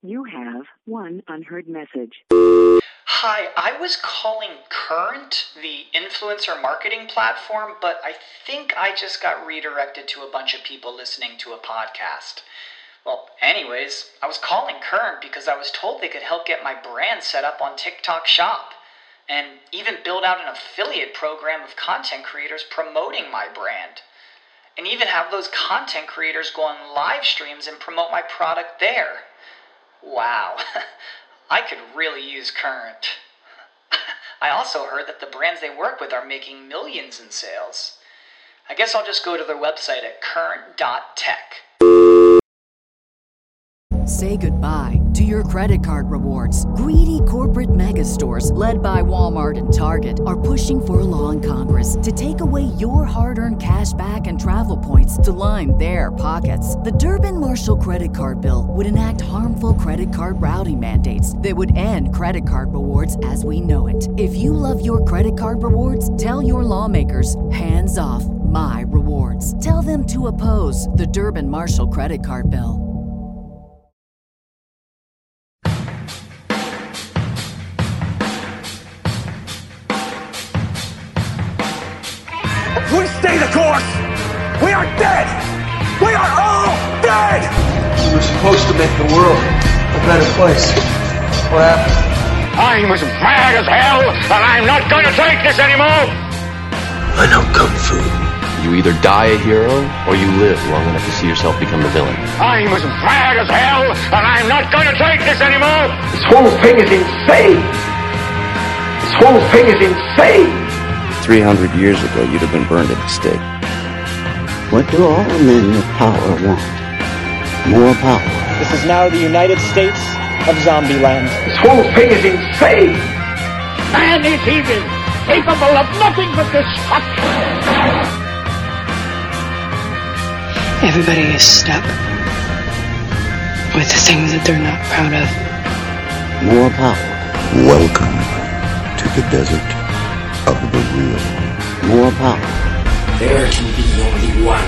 You have one unheard message. Hi, I was calling Current, the influencer marketing platform, but I think I just got redirected to a bunch of people listening to a podcast. Well, anyways, I was calling Current because I was told they could help get my brand set up on TikTok Shop, and even build out an affiliate program of content creators promoting my brand, and even have those content creators go on live streams and promote my product there. Wow, I could really use Current. I also heard that the brands they work with are making millions in sales. I guess I'll just go to their website at current.tech. Say goodbye to your credit card rewards. Greedy corporate mega stores, led by Walmart and Target, are pushing for a law in Congress to take away your hard-earned cash back and travel points to line their pockets. The Durbin-Marshall credit card bill would enact harmful credit card routing mandates that would end credit card rewards as we know it. If you love your credit card rewards, tell your lawmakers, hands off my rewards. Tell them to oppose the Durbin-Marshall credit card bill. We stay the course! We are dead! We are all dead! We were supposed to make the world a better place. What happened? I'm as mad as hell, and I'm not gonna take this anymore! I know Kung Fu. You either die a hero, or you live long enough to see yourself become the villain. I'm as mad as hell, and I'm not gonna take this anymore! This whole thing is insane! This whole thing is insane! 300 years ago, you'd have been burned at the stake. What do all men with power want? More power. This is now the United States of Zombieland. This whole thing is insane! Man is evil, capable of nothing but destruction! Everybody is stuck with the things that they're not proud of. More power. Welcome to the desert of the real. More power. There can be only one.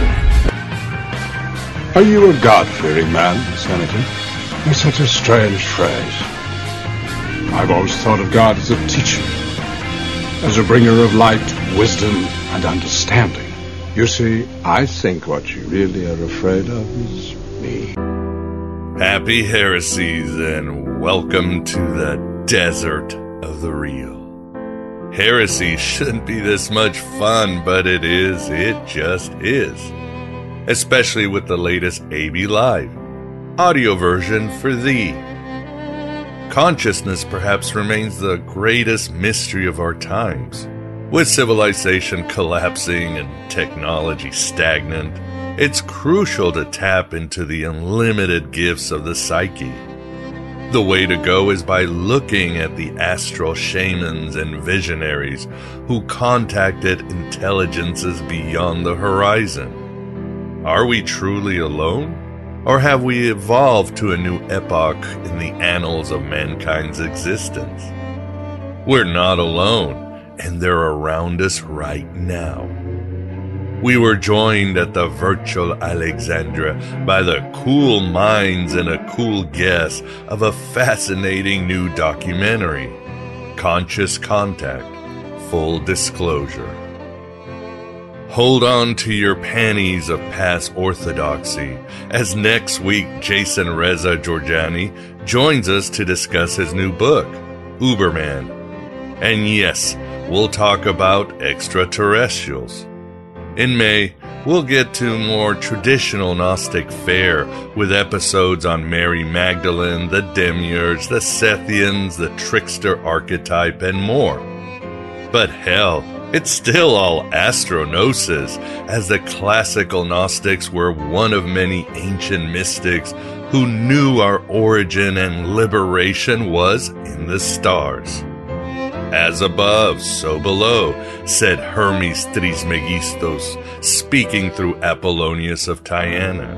Are you a God-fearing man, Senator? It's such a strange phrase. I've always thought of God as a teacher, as a bringer of light, wisdom, and understanding. You see, I think what you really are afraid of is me. Happy heresies, and welcome to the desert of the real. Heresy shouldn't be this much fun, but it is. It just is. Especially with the latest AB Live audio version for thee. Consciousness perhaps remains the greatest mystery of our times. With civilization collapsing and technology stagnant, it's crucial to tap into the unlimited gifts of the psyche. The way to go is by looking at the astral shamans and visionaries who contacted intelligences beyond the horizon. Are we truly alone? Or have we evolved to a new epoch in the annals of mankind's existence? We're not alone, and they're around us right now. We were joined at the virtual Alexandria by the cool minds and a cool guest of a fascinating new documentary, Conscious Contact, Full Disclosure. Hold on to your panties of past orthodoxy, as next week Jason Reza Georgiani joins us to discuss his new book, Uberman. And yes, we'll talk about extraterrestrials. In May, we'll get to more traditional Gnostic fare with episodes on Mary Magdalene, the Demiurge, the Sethians, the trickster archetype, and more. But hell, it's still all astronoses, as the classical Gnostics were one of many ancient mystics who knew our origin and liberation was in the stars. As above, so below, said Hermes Trismegistos, speaking through Apollonius of Tyana.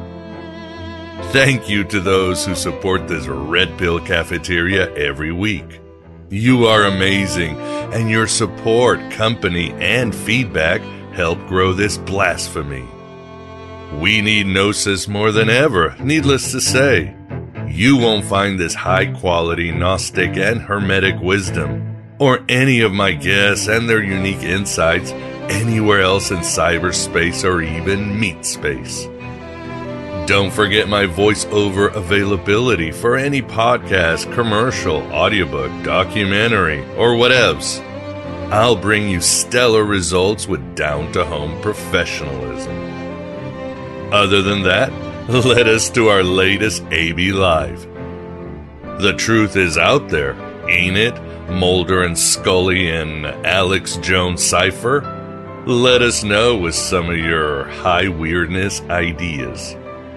Thank you to those who support this Red Pill Cafeteria every week. You are amazing, and your support, company, and feedback help grow this blasphemy. We need Gnosis more than ever, needless to say. you won't find this high-quality Gnostic and Hermetic wisdom, or any of my guests and their unique insights anywhere else in cyberspace or even meat space. Don't forget my voiceover availability for any podcast, commercial, audiobook, documentary, or whatevs. I'll bring you stellar results with down-to-home professionalism. Other than that, let us to our latest AB Live. The truth is out there, ain't it? Mulder and Scully and Alex Jones Cypher? Let us know with some of your high weirdness ideas.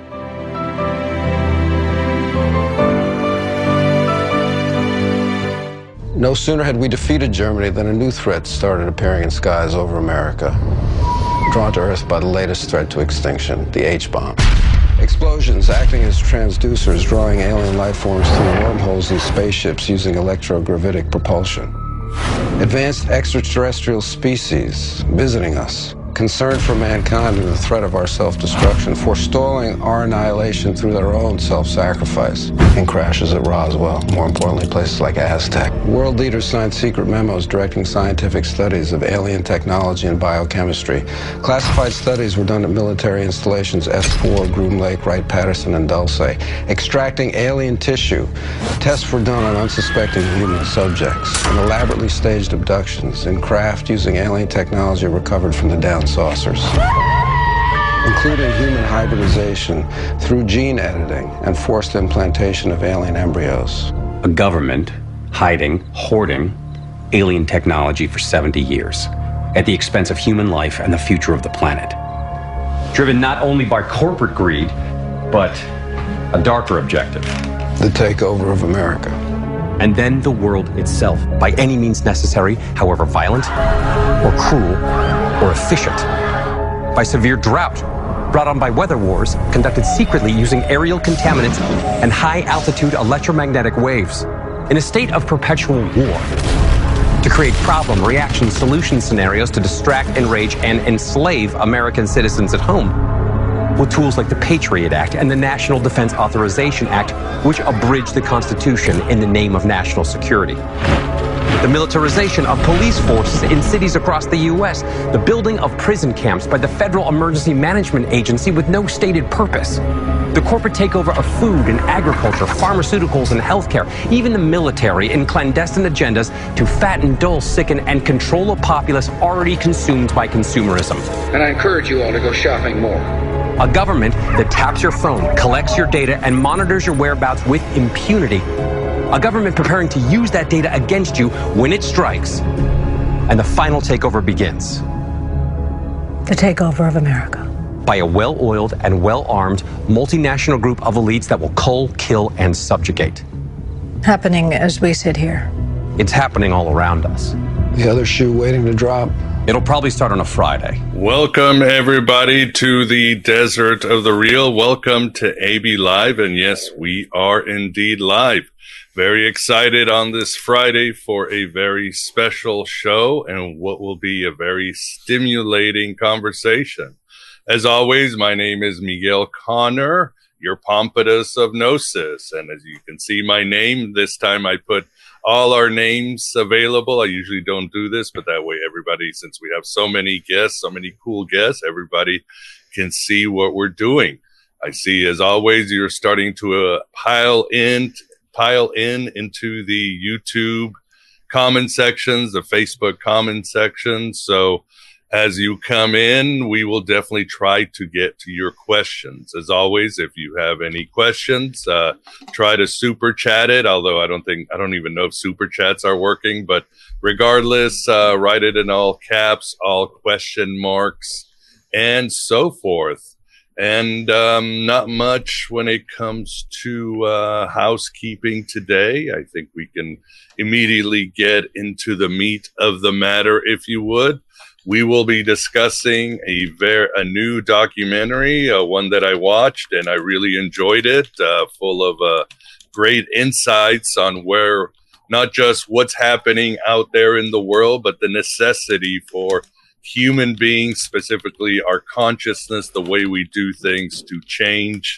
No sooner had we defeated Germany than a new threat started appearing in skies over America, drawn to Earth by the latest threat to extinction, the H-bomb. Explosions acting as transducers, drawing alien life forms through wormholes in spaceships using electrogravitic propulsion. Advanced extraterrestrial species visiting us, concerned for mankind and the threat of our self-destruction, forestalling our annihilation through their own self-sacrifice, and crashes at Roswell, more importantly, places like Aztec. World leaders signed secret memos directing scientific studies of alien technology and biochemistry. Classified studies were done at military installations S4, Groom Lake, Wright-Patterson, and Dulce. Extracting alien tissue. Tests were done on unsuspecting human subjects, and elaborately staged abductions in craft using alien technology recovered from the down saucers, including human hybridization through gene editing and forced implantation of alien embryos. A government hoarding alien technology for 70 years at the expense of human life and the future of the planet. Driven not only by corporate greed, but a darker objective. The takeover of America. And then the world itself, by any means necessary, however violent or cruel or efficient, by severe drought brought on by weather wars conducted secretly using aerial contaminants and high-altitude electromagnetic waves, in a state of perpetual war, to create problem, reaction, solution scenarios to distract, enrage, and enslave American citizens at home, with tools like the Patriot Act and the National Defense Authorization Act, which abridge the Constitution in the name of national security. The militarization of police forces in cities across the U.S., the building of prison camps by the Federal Emergency Management Agency with no stated purpose, the corporate takeover of food and agriculture, pharmaceuticals and healthcare, even the military in clandestine agendas to fatten, dull, sicken, and control a populace already consumed by consumerism. And I encourage you all to go shopping more. A government that taps your phone, collects your data, and monitors your whereabouts with impunity. A government preparing to use that data against you when it strikes. And the final takeover begins. The takeover of America. By a well-oiled and well-armed multinational group of elites that will cull, kill, and subjugate. Happening as we sit here. It's happening all around us. The other shoe waiting to drop. It'll probably start on a Friday. Welcome, everybody, to the Desert of the Real. Welcome to AB Live. And yes, we are indeed live. Very excited on this Friday for a very special show and what will be a very stimulating conversation. As always, my name is Miguel Connor, your Pompadour of Gnosis. And as you can see my name, this time I put all our names available. I usually don't do this, but that way everybody, since we have so many guests, so many cool guests, everybody can see what we're doing. I see, as always, you're starting to pile in into the YouTube comment sections, the Facebook comment sections. So as you come in, we will definitely try to get to your questions. As always, if you have any questions, try to super chat it. Although I don't even know if super chats are working, but regardless, write it in all caps, all question marks, and so forth. And not much when it comes to housekeeping today. I think we can immediately get into the meat of the matter, if you would. We will be discussing a new documentary, one that I watched, and I really enjoyed it, full of great insights on where not just what's happening out there in the world, but the necessity for human beings, specifically our consciousness, the way we do things, to change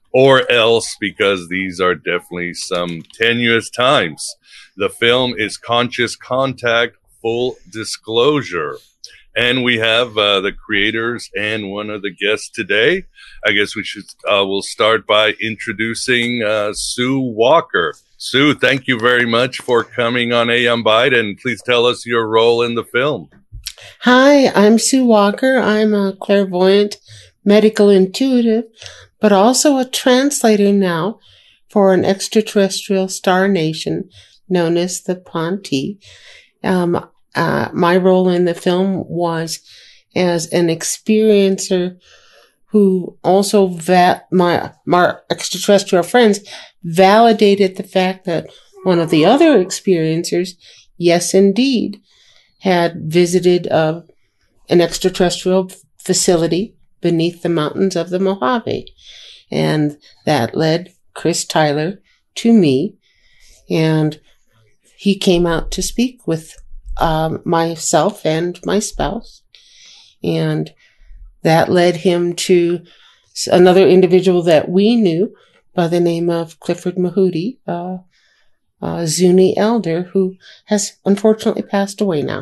or else, because these are definitely some tenuous times. The film is Conscious Contact, Full Disclosure. And we have the creators and one of the guests today. I guess we'll start by introducing Sue Walker. Sue, thank you very much for coming on Aeon Byte, and please tell us your role in the film. Hi, I'm Sue Walker. I'm a clairvoyant medical intuitive, but also a translator now for an extraterrestrial star nation known as the Ponti. My role in the film was as an experiencer who also my extraterrestrial friends validated the fact that one of the other experiencers, yes, indeed, had visited an extraterrestrial facility beneath the mountains of the Mojave. And that led Chris Tyler to me, and he came out to speak with myself and my spouse. And that led him to another individual that we knew by the name of Clifford Mahudi, Zuni elder, who has unfortunately passed away now.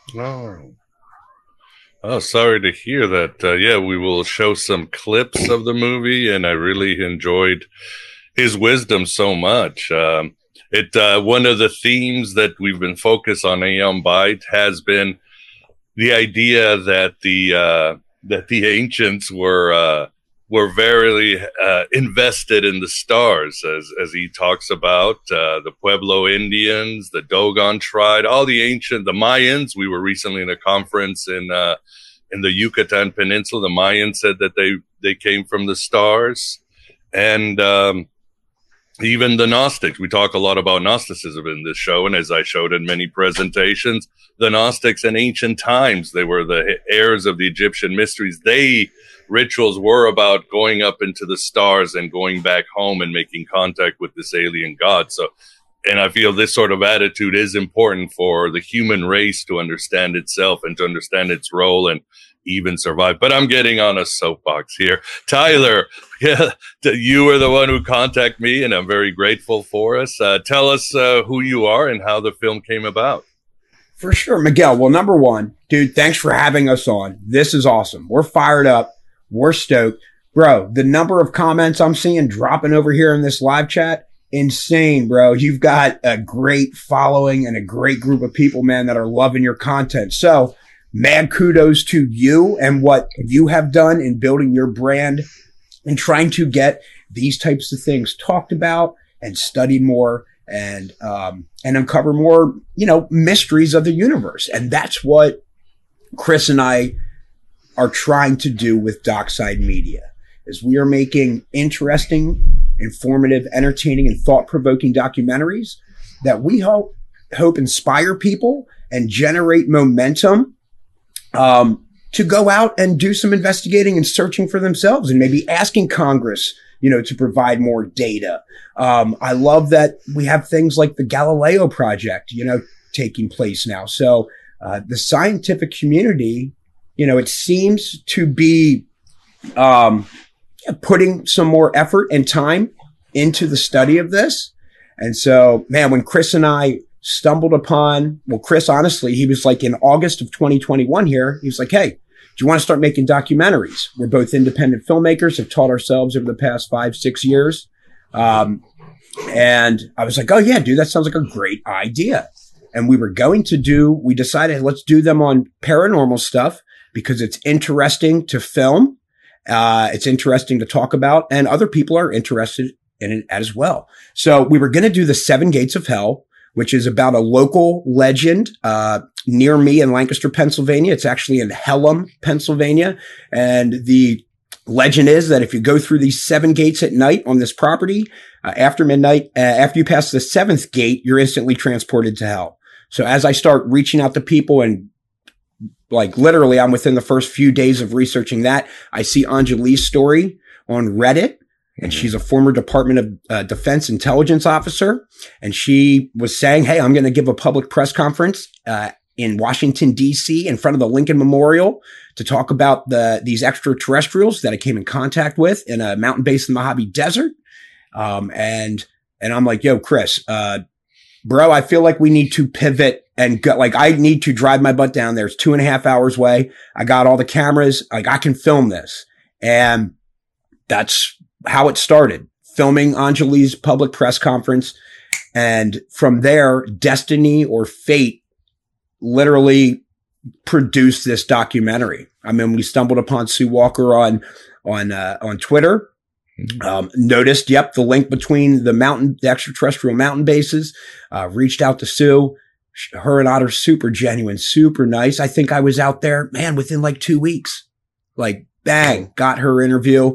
Oh, sorry to hear that. We will show some clips of the movie, and I really enjoyed his wisdom so much. One of the themes that we've been focused on Aeon Byte has been the idea that the ancients were very invested in the stars, as he talks about the Pueblo Indians, the Dogon tribe, all the Mayans. We were recently in a conference in the Yucatan Peninsula. The Mayans said that they came from the stars, and even the Gnostics. We talk a lot about Gnosticism in this show, and as I showed in many presentations, the Gnostics in ancient times, they were the heirs of the Egyptian mysteries. Rituals were about going up into the stars and going back home and making contact with this alien god. And I feel this sort of attitude is important for the human race to understand itself and to understand its role and even survive. But I'm getting on a soapbox here. Tyler, you were the one who contacted me, and I'm very grateful for us. Tell us who you are and how the film came about. For sure, Miguel. Well, number one, dude, thanks for having us on. This is awesome. We're fired up. We're stoked. Bro, the number of comments I'm seeing dropping over here in this live chat, insane, bro. You've got a great following and a great group of people, man, that are loving your content. So, mad kudos to you and what you have done in building your brand and trying to get these types of things talked about and studied more and uncover more, mysteries of the universe. And that's what Chris and I are trying to do with Dockside Media, is we are making interesting, informative, entertaining, and thought-provoking documentaries that we hope inspire people and generate momentum to go out and do some investigating and searching for themselves and maybe asking Congress, to provide more data. I love that we have things like the Galileo Project, taking place now. So the scientific community, it seems to be putting some more effort and time into the study of this. And so, man, when Chris and I stumbled upon, Chris, honestly, he was like in August of 2021 here, he was like, hey, do you want to start making documentaries? We're both independent filmmakers, have taught ourselves over the past 5-6 years. And I was like, oh yeah, dude, that sounds like a great idea. And we decided let's do them on paranormal stuff because it's interesting to film. It's interesting to talk about, and other people are interested in it as well. So we were going to do the 7 Gates of Hell, which is about a local legend near me in Lancaster, Pennsylvania. It's actually in Hellam, Pennsylvania. And the legend is that if you go through these 7 gates at night on this property, after midnight, after you pass the 7th gate, you're instantly transported to hell. So as I start reaching out to people, and like literally I'm within the first few days of researching that, I see Anjali's story on Reddit. And she's a former Department of Defense intelligence officer. And she was saying, hey, I'm going to give a public press conference in Washington, D.C. in front of the Lincoln Memorial to talk about these extraterrestrials that I came in contact with in a mountain base in the Mojave Desert. And I'm like, yo, Chris, bro, I feel like we need to pivot and go, like, I need to drive my butt down there. It's 2.5 hours away. I got all the cameras. Like, I can film this. And that's how it started, filming Anjali's public press conference. And from there, destiny or fate literally produced this documentary. I mean, we stumbled upon Sue Walker on Twitter. Noticed, the link between the extraterrestrial mountain bases, reached out to Sue. Her and Otter, super genuine, super nice. I think I was out there, man, within like 2 weeks, like bang, got her interview.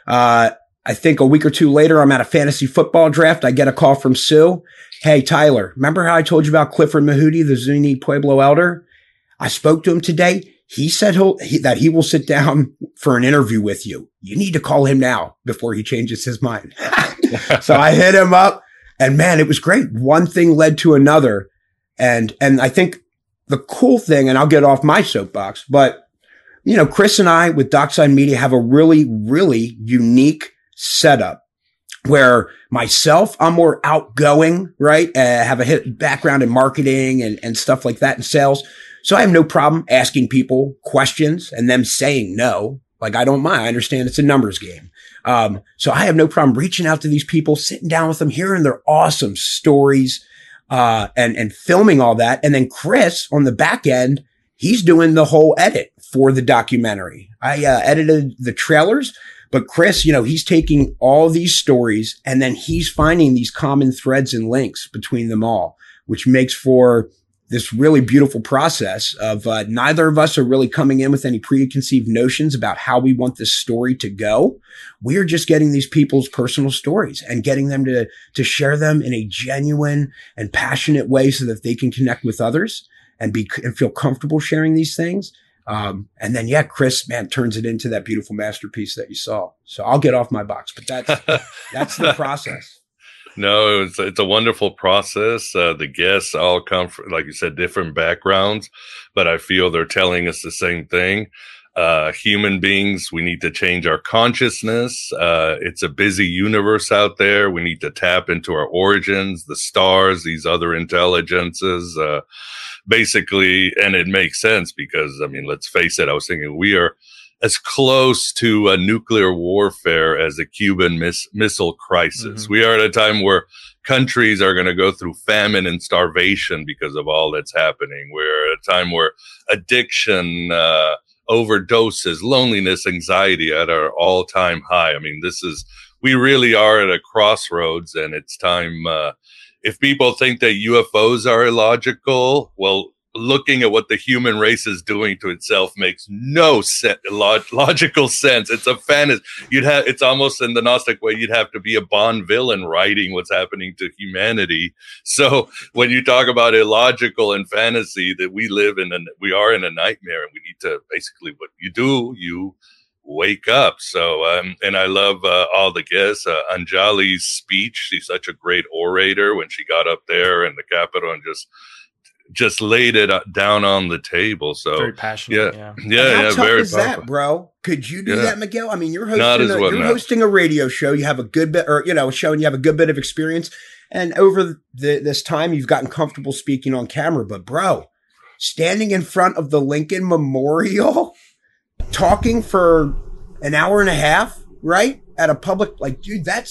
I think a week or two later, I'm at a fantasy football draft. I get a call from Sue. Hey, Tyler, remember how I told you about Clifford Mahudi, the Zuni Pueblo elder? I spoke to him today. He said that he will sit down for an interview with you. You need to call him now before he changes his mind. So I hit him up, and man, it was great. One thing led to another. And I think the cool thing, and I'll get off my soapbox, but you know, Chris and I with Dockside Media have a really, really unique setup where myself, I'm more outgoing, right? Have a background in marketing and stuff like that in sales. So I have no problem asking people questions and them saying no. Like, I don't mind. I understand it's a numbers game. So I have no problem reaching out to these people, sitting down with them, hearing their awesome stories, and filming all that. And then Chris on the back end, he's doing the whole edit for the documentary. I edited the trailers, but Chris, you know, he's taking all these stories and then he's finding these common threads and links between them all, which makes for this really beautiful process of neither of us are really coming in with any preconceived notions about how we want this story to go. We're just getting these people's personal stories and getting them to share them in a genuine and passionate way so that they can connect with others and feel comfortable sharing these things. And then, Chris, man, turns it into that beautiful masterpiece that you saw. So I'll get off my box, but that's the process. No, it's a wonderful process. The guests all come from, like you said, different backgrounds, but I feel they're telling us the same thing. Human beings, we need to change our consciousness. It's a busy universe out there. We need to tap into our origins, the stars, these other intelligences, basically. And it makes sense because, I mean, let's face it. I was thinking we are as close to a nuclear warfare as a Cuban missile crisis. Mm-hmm. We are at a time where countries are going to go through famine and starvation because of all that's happening. We're at a time where addiction, overdoses, loneliness, anxiety at our all-time high. I mean, we really are at a crossroads, and it's time, if people think that UFOs are illogical, well, looking at what the human race is doing to itself makes no logical sense. It's a fantasy. It's almost in the Gnostic way, you'd have to be a Bond villain writing what's happening to humanity. So when you talk about illogical and fantasy, that we are in a nightmare, and we need to basically, what you do, you wake up. So, and I love all the guests. Anjali's speech, she's such a great orator when she got up there in the Capitol and just laid it down on the table. So very passionate. Yeah. How tough very is powerful. that, bro? Could you do that, Miguel? I mean, you're hosting a radio show. You have a good bit, or a show, and you have a good bit of experience. And over this time, you've gotten comfortable speaking on camera. But bro, standing in front of the Lincoln Memorial, talking for an hour and a half, right, at a public, like, dude, that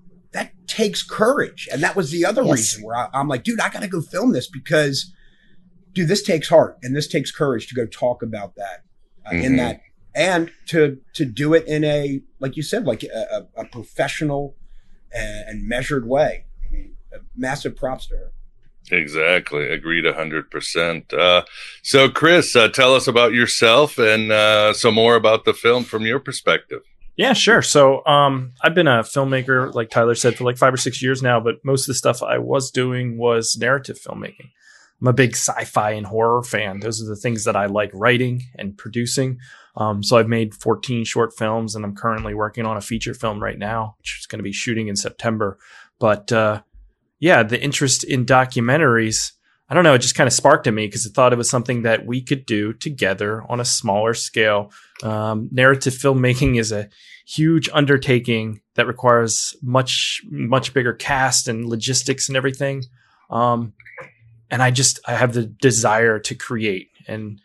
takes courage. And that was the other reason where I'm like, dude, I got to go film this because, dude, this takes heart and this takes courage to go talk about that in that, and to do it in a, like you said, like a professional and measured way. I mean, massive props to her. Exactly. Agreed 100%. So Chris, tell us about yourself and some more about the film from your perspective. Yeah, sure. So I've been a filmmaker, like Tyler said, for like 5 or 6 years now, but most of the stuff I was doing was narrative filmmaking. I'm a big sci-fi and horror fan. Those are the things that I like writing and producing. So I've made 14 short films, and I'm currently working on a feature film right now, which is going to be shooting in September. But the interest in documentaries, I don't know, it just kind of sparked in me because I thought it was something that we could do together on a smaller scale. Narrative filmmaking is a huge undertaking that requires much bigger cast and logistics and everything. And I have the desire to create. And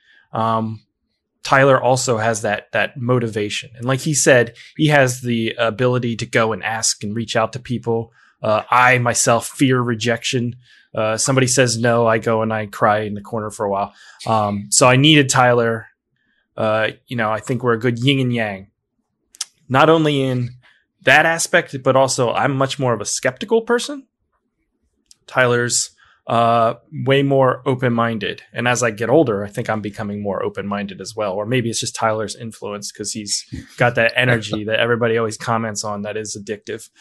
Tyler also has that motivation. And like he said, he has the ability to go and ask and reach out to people. I myself fear rejection. Somebody says no, I go and I cry in the corner for a while. So I needed Tyler. I think we're a good yin and yang, not only in that aspect, but also I'm much more of a skeptical person. Tyler's way more open-minded. And as I get older, I think I'm becoming more open-minded as well. Or maybe it's just Tyler's influence because he's got that energy that everybody always comments on that is addictive.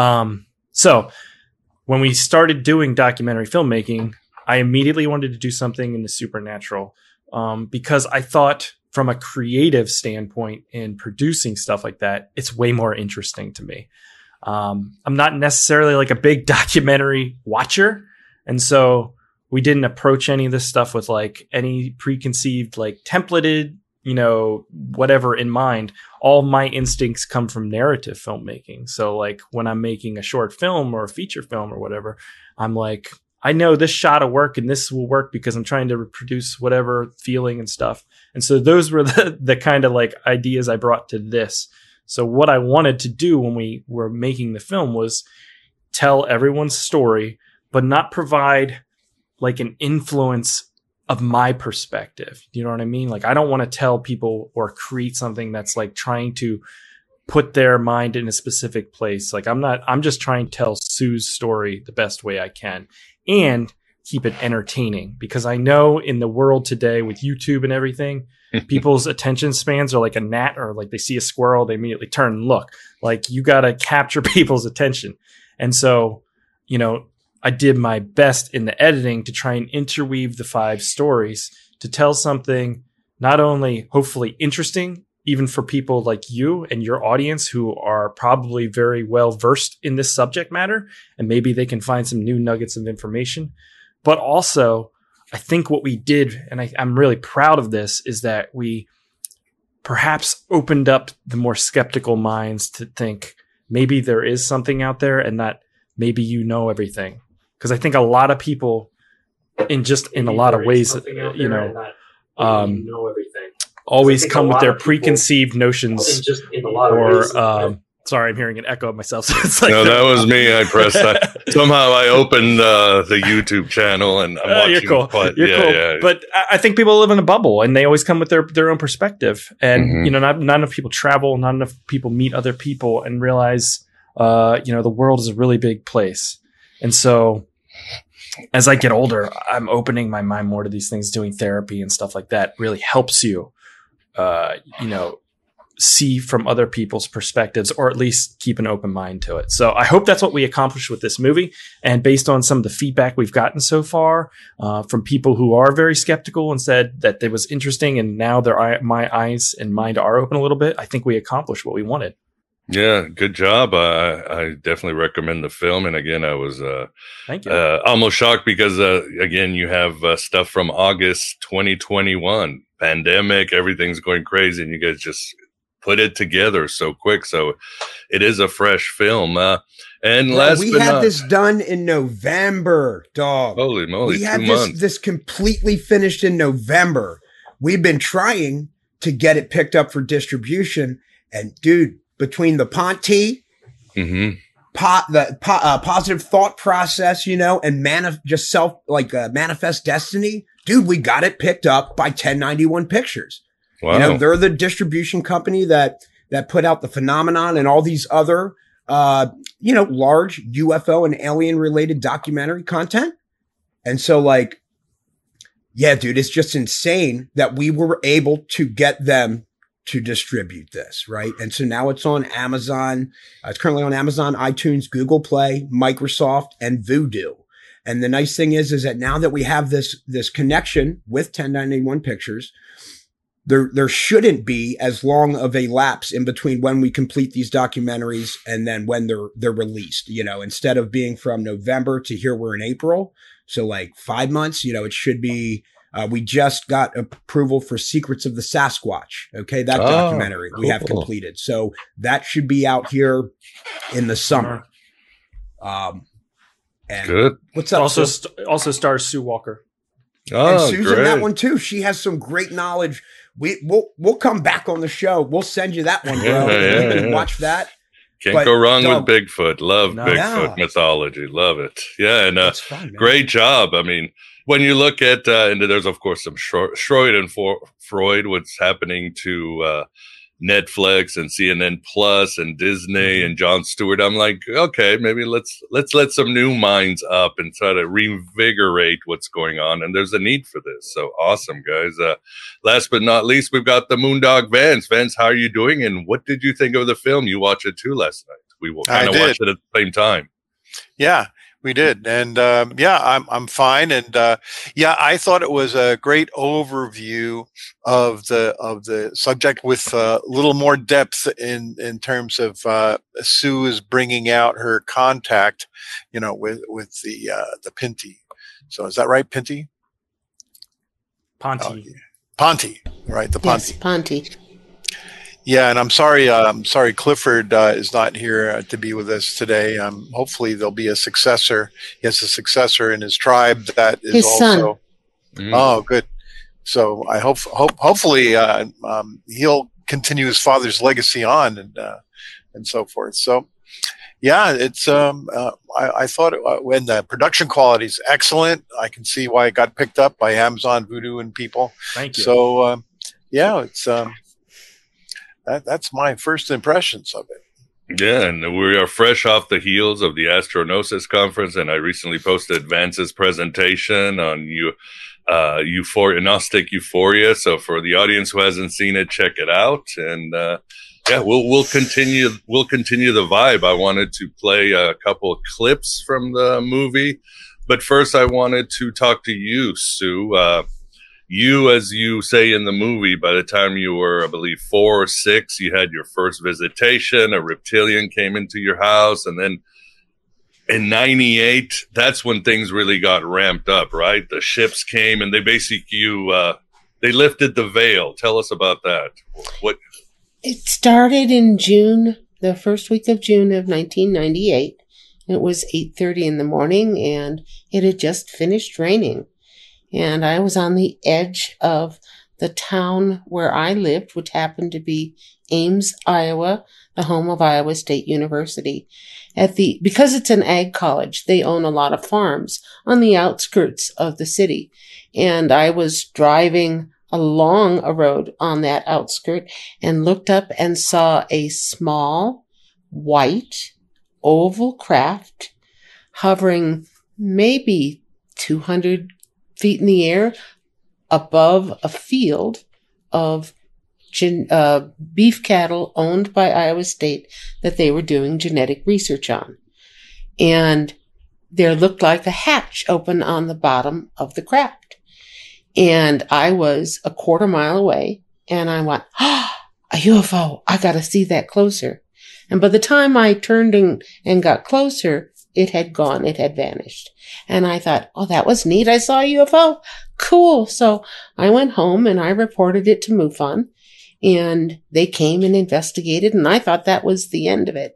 So when we started doing documentary filmmaking, I immediately wanted to do something in the supernatural because I thought from a creative standpoint in producing stuff like that, it's way more interesting to me. I'm not necessarily like a big documentary watcher. And so we didn't approach any of this stuff with like any preconceived, like templated, whatever in mind. All my instincts come from narrative filmmaking. So like when I'm making a short film or a feature film or whatever, I'm like, I know this shot will work and this will work because I'm trying to reproduce whatever feeling and stuff. And so those were the kind of like ideas I brought to this. So what I wanted to do when we were making the film was tell everyone's story, but not provide like an influence of my perspective. You know what I mean? Like, I don't want to tell people or create something that's like trying to put their mind in a specific place. Like I'm just trying to tell Sue's story the best way I can and keep it entertaining, because I know in the world today with YouTube and everything, people's attention spans are like a gnat, or like they see a squirrel, they immediately turn and look. Like, you got to capture people's attention. And so, I did my best in the editing to try and interweave the 5 stories to tell something not only hopefully interesting, even for people like you and your audience who are probably very well versed in this subject matter, and maybe they can find some new nuggets of information. But also, I think what we did, and I'm really proud of this, is that we perhaps opened up the more skeptical minds to think maybe there is something out there and that maybe everything. Because I think a lot of people in a lot of ways, always come with their preconceived notions sorry, I'm hearing an echo of myself. So it's like, no, that was me. I pressed that. Somehow I opened the YouTube channel and I'm watching. You're cool. But, you're cool. Yeah. But I think people live in a bubble and they always come with their own perspective. And, not enough people travel, not enough people meet other people and realize, the world is a really big place. And so as I get older, I'm opening my mind more to these things. Doing therapy and stuff like that really helps you, see from other people's perspectives, or at least keep an open mind to it. So I hope that's what we accomplished with this movie. And based on some of the feedback we've gotten so far from people who are very skeptical and said that it was interesting, and now my eyes and mind are open a little bit, I think we accomplished what we wanted. Yeah, good job. I definitely recommend the film. And again, I was Thank you. Almost shocked because, again, you have stuff from August 2021, pandemic, everything's going crazy, and you guys just put it together so quick. So it is a fresh film. And we had this done in November, dog. Holy moly, we had this completely finished in November. We've been trying to get it picked up for distribution, and dude, between the Ponte, positive thought process, and manifest destiny, dude, we got it picked up by 1091 Pictures. Wow. They're the distribution company that put out The Phenomenon and all these other, large UFO and alien related documentary content. And so yeah, dude, it's just insane that we were able to get them to distribute this, right? And so now it's on Amazon. It's currently on Amazon, iTunes, Google Play, Microsoft, and Vudu. And the nice thing is that now that we have this connection with 1091 Pictures, there shouldn't be as long of a lapse in between when we complete these documentaries and then when they're released, instead of being from November to here we're in April. So like 5 months, it should be, we just got approval for Secrets of the Sasquatch. Okay. That documentary we have completed. So that should be out here in the summer. And good. What's up? Also stars Sue Walker. And Sue's in that one too. She has some great knowledge. We'll come back on the show. We'll send you that one, bro. You can watch that. Can't go wrong with Bigfoot. Love Bigfoot mythology. Love it. Yeah, and great job. I mean, when you look at, and there's of course some Freud and Freud, what's happening to Netflix and CNN Plus and Disney and Jon Stewart. I'm like, okay, maybe let's let some new minds up and try to reinvigorate what's going on. And there's a need for this. So awesome, guys. Last but not least, we've got the Moondog Vance. Vance, how are you doing? And what did you think of the film? You watched it too last night. We will kind of watch it at the same time. Yeah. We did. And I'm fine. And I thought it was a great overview of the subject with a little more depth in terms of Sue is bringing out her contact, with the Pinty. So is that right, Pinty? Ponte. Oh, yeah. Ponte, right? The Ponte. Yes, Ponte. Yeah, and I'm sorry Clifford is not here to be with us today. Hopefully there'll be a successor. He has a successor in his tribe that is his also. Son. Oh, good. So I hopefully he'll continue his father's legacy on and so forth. So yeah, it's I thought when the production quality is excellent, I can see why it got picked up by Amazon, Vudu, and people. Thank you. So it's. That's my first impressions of it. Yeah, and we are fresh off the heels of the Astronosis conference, and I recently posted Vance's presentation on Gnostic Euphoria. So for the audience who hasn't seen it, check it out. And we'll continue the vibe. I wanted to play a couple of clips from the movie, but first I wanted to talk to you, Sue. You, as you say in the movie, by the time you were, I believe, 4 or 6, you had your first visitation. A reptilian came into your house. And then in 98, that's when things really got ramped up, right? The ships came and they basically, they lifted the veil. Tell us about that. What? It started in June, the first week of June of 1998. It was 8:30 in the morning and it had just finished raining. And I was on the edge of the town where I lived, which happened to be Ames, Iowa, the home of Iowa State University. Because it's an ag college, they own a lot of farms on the outskirts of the city. And I was driving along a road on that outskirt and looked up and saw a small, white, oval craft hovering maybe 200 feet in the air above a field of beef cattle owned by Iowa State that they were doing genetic research on. And there looked like a hatch open on the bottom of the craft. And I was a quarter mile away and I went, a UFO, I got to see that closer. And by the time I turned and got closer, it had gone, it had vanished. And I thought, oh, that was neat. I saw a UFO. Cool. So I went home and I reported it to MUFON and they came and investigated and I thought that was the end of it.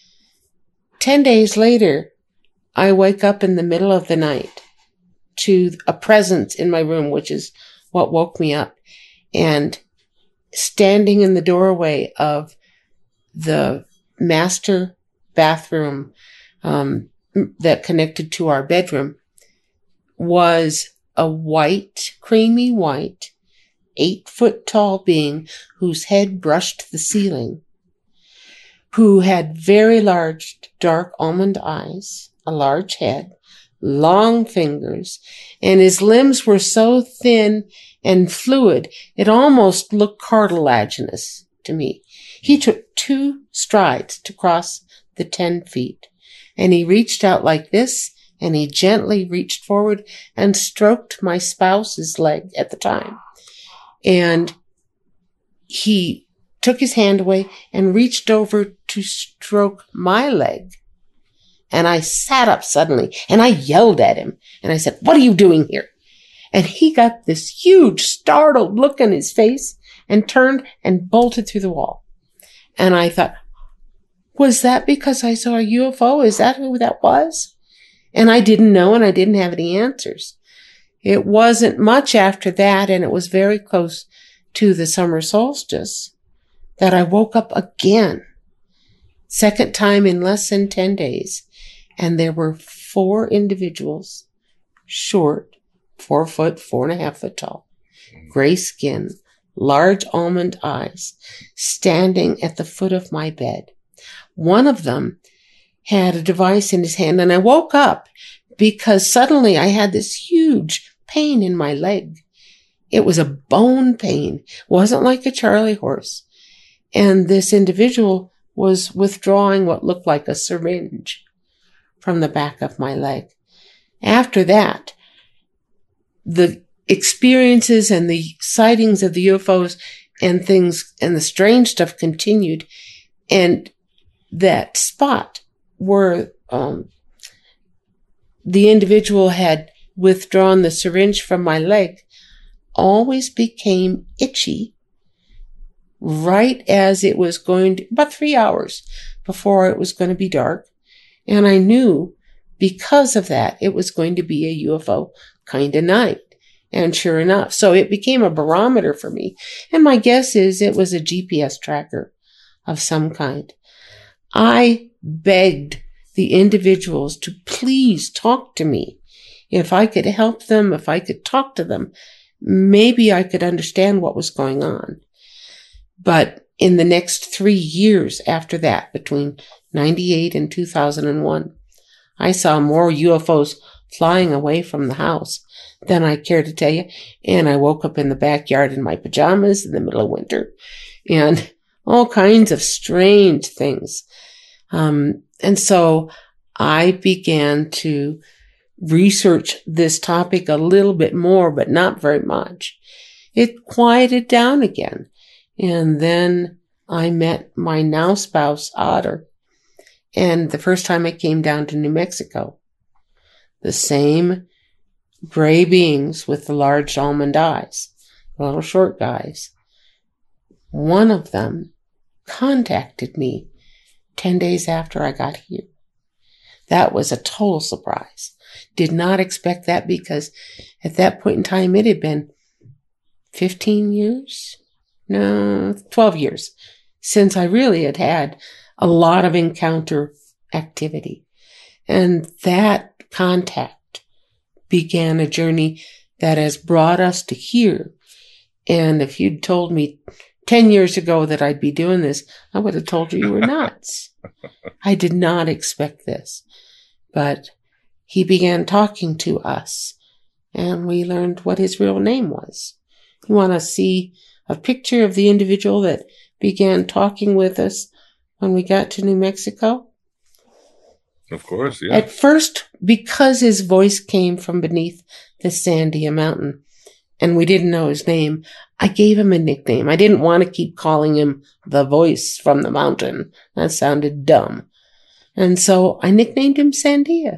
10 days later, I wake up in the middle of the night to a presence in my room, which is what woke me up. And standing in the doorway of the master bathroom, that connected to our bedroom was a white, creamy white, 8-foot tall being whose head brushed the ceiling, who had very large, dark almond eyes, a large head, long fingers, and his limbs were so thin and fluid, it almost looked cartilaginous to me. He took 2 strides to cross the 10 feet. And he reached out like this, and he gently reached forward and stroked my spouse's leg at the time. And he took his hand away and reached over to stroke my leg. And I sat up suddenly and I yelled at him and I said, "What are you doing here?" And he got this huge startled look on his face and turned and bolted through the wall. And I thought, was that because I saw a UFO? Is that who that was? And I didn't know, and I didn't have any answers. It wasn't much after that, and it was very close to the summer solstice, that I woke up again. Second time in less than 10 days. And there were 4 individuals, short, 4 foot, 4.5 foot tall, gray skin, large almond eyes, standing at the foot of my bed. One of them had a device in his hand, and I woke up because suddenly I had this huge pain in my leg. It was a bone pain. It wasn't like a Charlie horse. And this individual was withdrawing what looked like a syringe from the back of my leg. After that, the experiences and the sightings of the UFOs and things and the strange stuff continued. And that spot where the individual had withdrawn the syringe from my leg always became itchy right as it was going to, about 3 hours before it was going to be dark. And I knew because of that, it was going to be a UFO kind of night. And sure enough, so it became a barometer for me. And my guess is it was a GPS tracker of some kind. I begged the individuals to please talk to me. If I could help them, if I could talk to them, maybe I could understand what was going on. But in the next 3 years after that, between 98 and 2001, I saw more UFOs flying away from the house than I care to tell you. And I woke up in the backyard in my pajamas in the middle of winter and all kinds of strange things. And so I began to research this topic a little bit more, but not very much. It quieted down again. And then I met my now spouse, Otter. And the first time I came down to New Mexico, the same gray beings with the large almond eyes, the little short guys. One of them contacted me 10 days after I got here. That was a total surprise. Did not expect that because at that point in time, it had been 15 years? No, 12 years since I really had had a lot of encounter activity. And that contact began a journey that has brought us to here. And if you'd told me 10 years ago that I'd be doing this, I would have told you were nuts. I did not expect this. But he began talking to us, and we learned what his real name was. You want to see a picture of the individual that began talking with us when we got to New Mexico? Of course, yeah. At first, because his voice came from beneath the Sandia Mountain, and we didn't know his name, I gave him a nickname. I didn't want to keep calling him the voice from the mountain. That sounded dumb. And so I nicknamed him Sandia.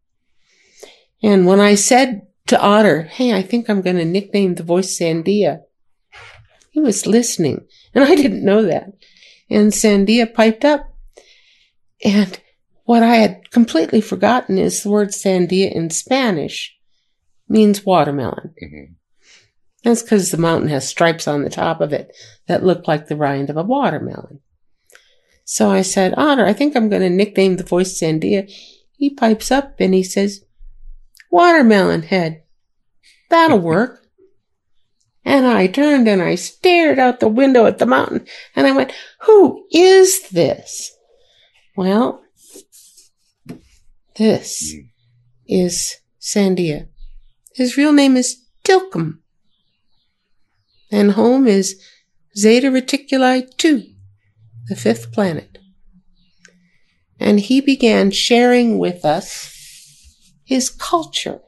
And when I said to Otter, "Hey, I think I'm going to nickname the voice Sandia," he was listening, and I didn't know that. And Sandia piped up. And what I had completely forgotten is the word Sandia in Spanish means watermelon. Mm-hmm. That's because the mountain has stripes on the top of it that look like the rind of a watermelon. So I said, "Otter, I think I'm going to nickname the voice Sandia." He pipes up and he says, "Watermelon head. That'll work." And I turned and I stared out the window at the mountain and I went, "Who is this?" Well, this is Sandia. His real name is Tilcum. And home is Zeta Reticuli 2, the 5th planet. And he began sharing with us his culture.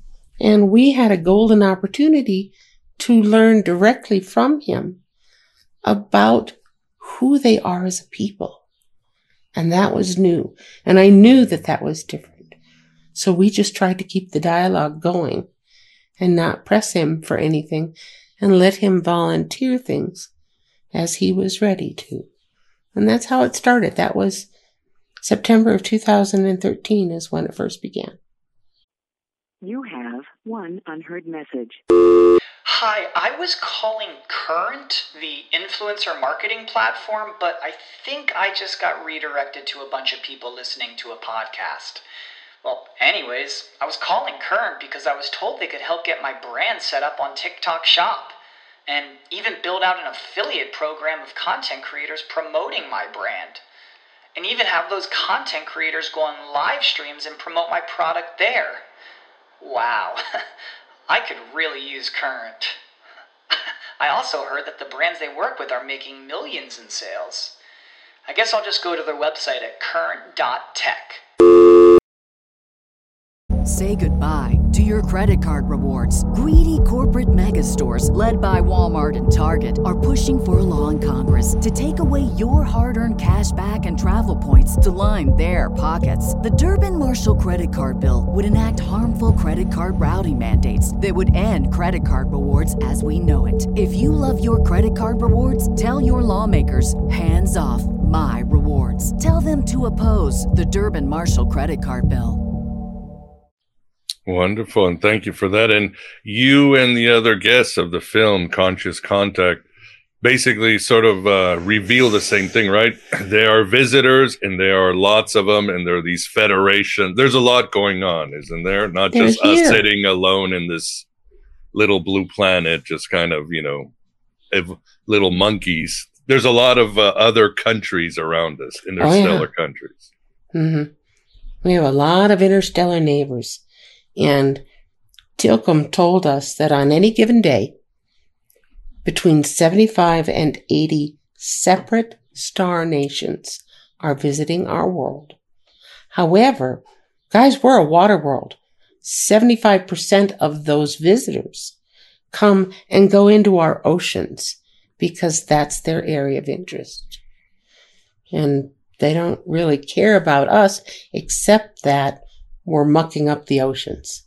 And we had a golden opportunity to learn directly from him about who they are as a people. And that was new. And I knew that that was different. So we just tried to keep the dialogue going and not press him for anything and let him volunteer things as he was ready to. And that's how it started. That was September of 2013 is when it first began. You have one unheard message. Hi, I was calling Current, the influencer marketing platform, but I think I just got redirected to a bunch of people listening to a podcast. Well, anyways, I was calling Current because I was told they could help get my brand set up on TikTok Shop, and even build out an affiliate program of content creators promoting my brand, and even have those content creators go on live streams and promote my product there. Wow, I could really use Current. I also heard that the brands they work with are making millions in sales. I guess I'll just go to their website at current.tech. Say goodbye to your credit card rewards. Greedy corporate mega stores, led by Walmart and Target, are pushing for a law in Congress to take away your hard-earned cash back and travel points to line their pockets. The Durbin-Marshall credit card bill would enact harmful credit card routing mandates that would end credit card rewards as we know it. If you love your credit card rewards, tell your lawmakers, hands off my rewards. Tell them to oppose the Durbin-Marshall credit card bill. Wonderful, and thank you for that. And you and the other guests of the film, Conscious Contact, basically sort of reveal the same thing, right? There are visitors, and there are lots of them, and there are these federations. There's a lot going on, isn't there? Not just us sitting alone in this little blue planet, just kind of, little monkeys. There's a lot of other countries around us, interstellar countries. Mm-hmm. We have a lot of interstellar neighbors. And Tilcom told us that on any given day, between 75 and 80 separate star nations are visiting our world. However, guys, we're a water world. 75% of those visitors come and go into our oceans because that's their area of interest. And they don't really care about us except that we're mucking up the oceans.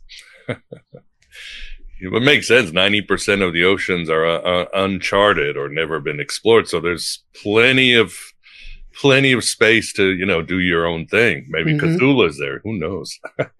It makes sense. 90% of the oceans are uncharted or never been explored. So there's plenty of space to, do your own thing. Maybe Cthulhu's there. Who knows?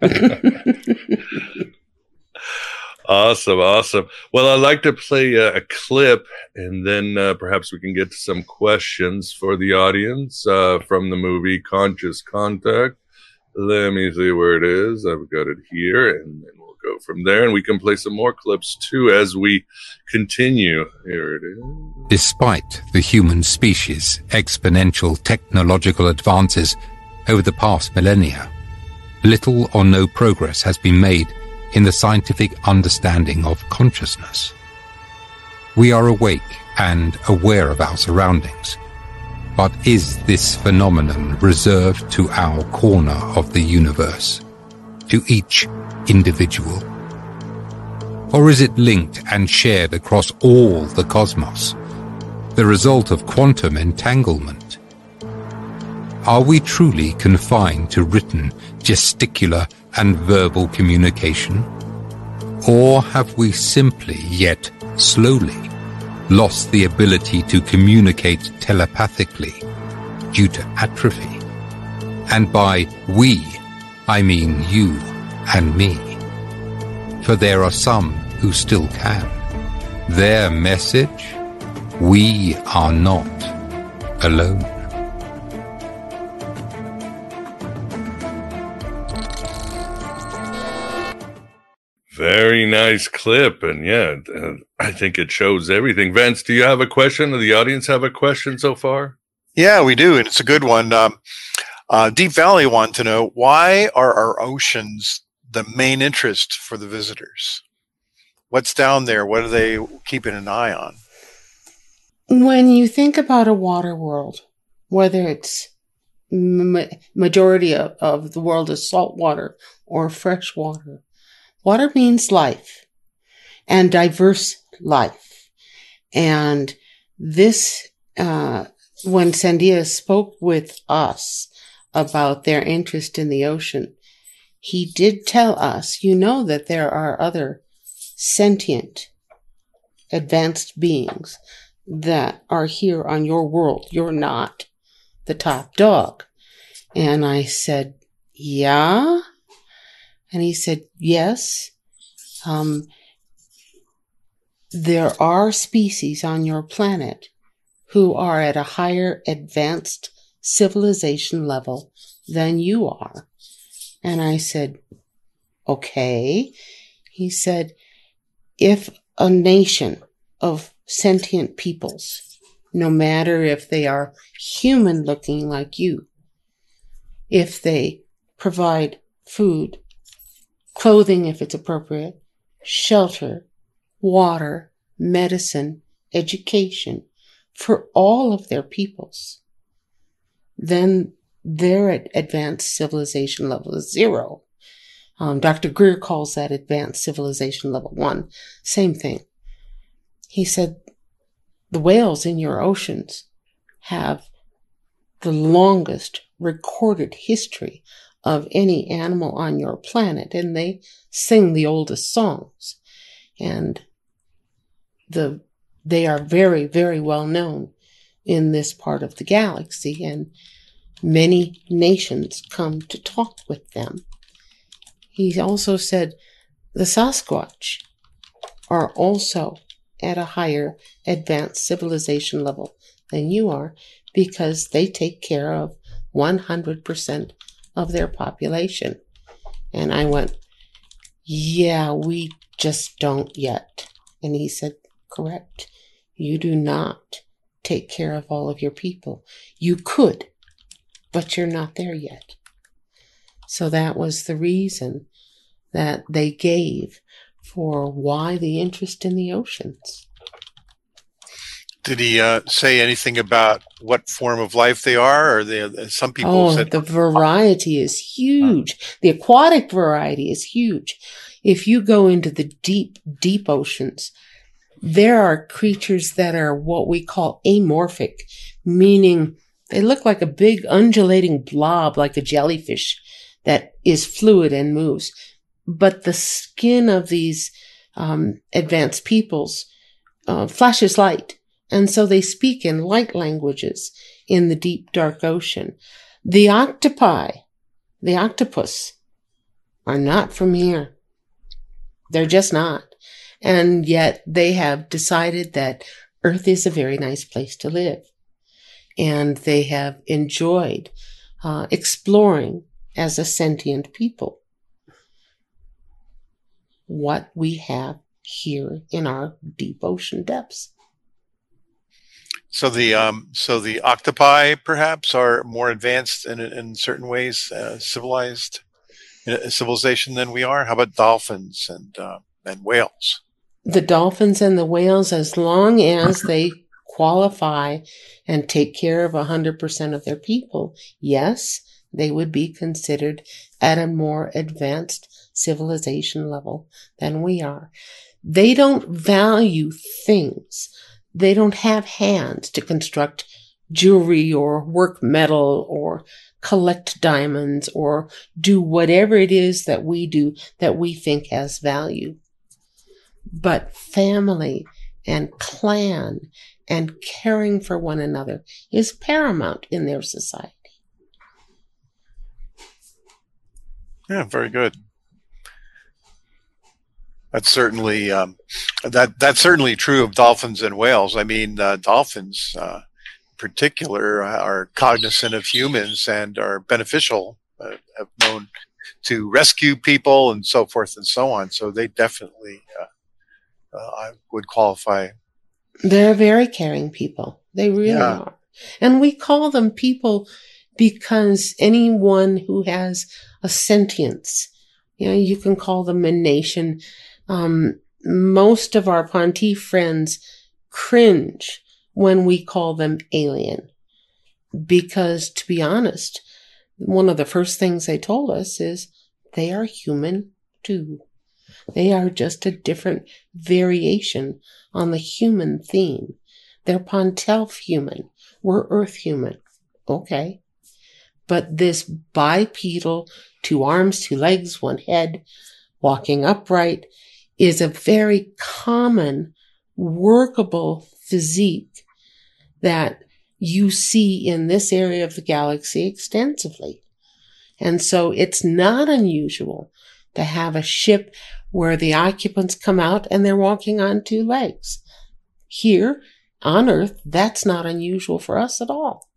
Awesome. Well, I'd like to play a clip, and then perhaps we can get to some questions for the audience from the movie Conscious Contact. Let me see where it is. I've got it here, and then we'll go from there. And we can play some more clips, too, as we continue. Here it is. Despite the human species' exponential technological advances over the past millennia, little or no progress has been made in the scientific understanding of consciousness. We are awake and aware of our surroundings. But is this phenomenon reserved to our corner of the universe, to each individual? Or is it linked and shared across all the cosmos, the result of quantum entanglement? Are we truly confined to written, gesticular, and verbal communication? Or have we simply, yet slowly, lost the ability to communicate telepathically due to atrophy? And by we, I mean you and me. For there are some who still can. Their message: we are not alone. Very nice clip, and I think it shows everything. Vance, do you have a question? Does the audience have a question so far? Yeah, we do, and it's a good one. Deep Valley want to know, why are our oceans the main interest for the visitors? What's down there? What are they keeping an eye on? When you think about a water world, whether it's majority of the world is salt water or fresh water, water means life and diverse life. And this, when Sandia spoke with us about their interest in the ocean, he did tell us, you know, that there are other sentient, advanced beings that are here on your world. You're not the top dog. And I said, yeah. And he said, yes. There are species on your planet who are at a higher advanced civilization level than you are. And I said, okay. He said, if a nation of sentient peoples, no matter if they are human looking like you, if they provide food, clothing if it's appropriate, shelter, water, medicine, education for all of their peoples, then their advanced civilization level is 0. Dr. Greer calls that advanced civilization level 1. Same thing. He said, the whales in your oceans have the longest recorded history of any animal on your planet, and they sing the oldest songs. And they are very, very well known in this part of the galaxy, and many nations come to talk with them. He also said the Sasquatch are also at a higher advanced civilization level than you are because they take care of 100% of their population. And I went, yeah, we just don't yet. And he said, correct. You do not take care of all of your people. You could, but you're not there yet. So that was the reason that they gave for why the interest in the oceans. Did he say anything about what form of life they are? Or some people said the variety is huge. The aquatic variety is huge. If you go into the deep, deep oceans, there are creatures that are what we call amorphic, meaning they look like a big undulating blob, like a jellyfish that is fluid and moves. But the skin of these advanced peoples flashes light. And so they speak in light languages in the deep, dark ocean. The octopus, are not from here. They're just not. And yet they have decided that Earth is a very nice place to live. And they have enjoyed exploring as a sentient people what we have here in our deep ocean depths. So the octopi perhaps are more advanced in certain ways, civilization than we are. How about dolphins and whales? The dolphins and the whales, as long as they qualify and take care of 100% of their people, yes, they would be considered at a more advanced civilization level than we are. They don't value things. They don't have hands to construct jewelry or work metal or collect diamonds or do whatever it is that we do that we think has value. But family and clan and caring for one another is paramount in their society. Yeah, very good. That's certainly that's certainly true of dolphins and whales. I mean, dolphins, in particular, are cognizant of humans and are beneficial. Have known to rescue people and so forth and so on. So they definitely, I would qualify. They're very caring people. They really are, and we call them people because anyone who has a sentience, you can call them a nation. Most of our Pontiff friends cringe when we call them alien because, to be honest, one of the first things they told us is they are human too. They are just a different variation on the human theme. They're Pontelf human. We're Earth human. Okay. But this bipedal, 2 arms, 2 legs, 1 head, walking upright is a very common, workable physique that you see in this area of the galaxy extensively. And so it's not unusual to have a ship where the occupants come out and they're walking on 2 legs. Here on Earth, that's not unusual for us at all.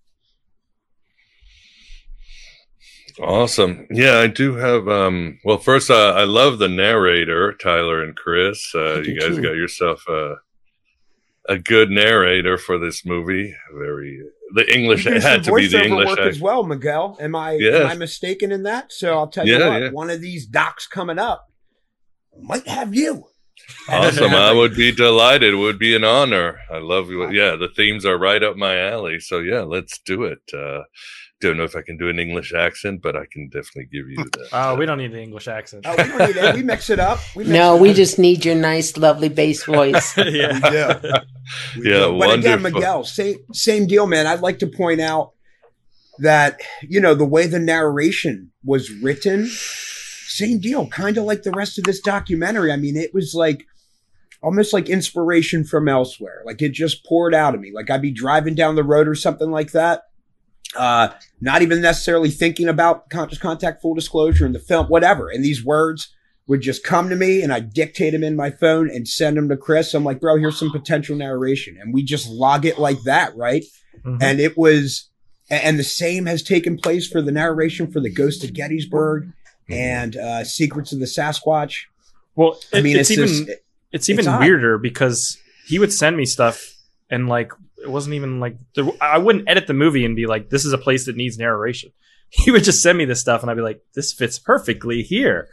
Awesome. Yeah, I do have, well, first, I love the narrator, Tyler and Chris. You guys got yourself a good narrator for this movie. The English, it had to be the English work as well, Miguel. Am I mistaken in that? So I'll tell you what, one of these docs coming up might have you. Awesome. I would be delighted. It would be an honor. I love you. Yeah, the themes are right up my alley. So yeah, let's do it. Don't know if I can do an English accent, but I can definitely give you that. Oh, we don't need the English accent. Oh, we don't need it. We mix it up. We just need your nice, lovely bass voice. Yeah, but wonderful. Again, Miguel, same deal, man. I'd like to point out that, the way the narration was written, same deal, kind of like the rest of this documentary. I mean, it was like almost like inspiration from elsewhere. Like it just poured out of me. Like I'd be driving down the road or something like that. Not even necessarily thinking about conscious contact, full disclosure in the film, whatever. And these words would just come to me and I dictate them in my phone and send them to Chris. I'm like, bro, here's some potential narration. And we just log it like that. Right. Mm-hmm. And it was, and the same has taken place for the narration for the Ghost of Gettysburg and, Secrets of the Sasquatch. Well, it's even weirder because he would send me stuff and like, it wasn't even like I wouldn't edit the movie and be like, this is a place that needs narration. He would just send me this stuff and I'd be like, this fits perfectly here.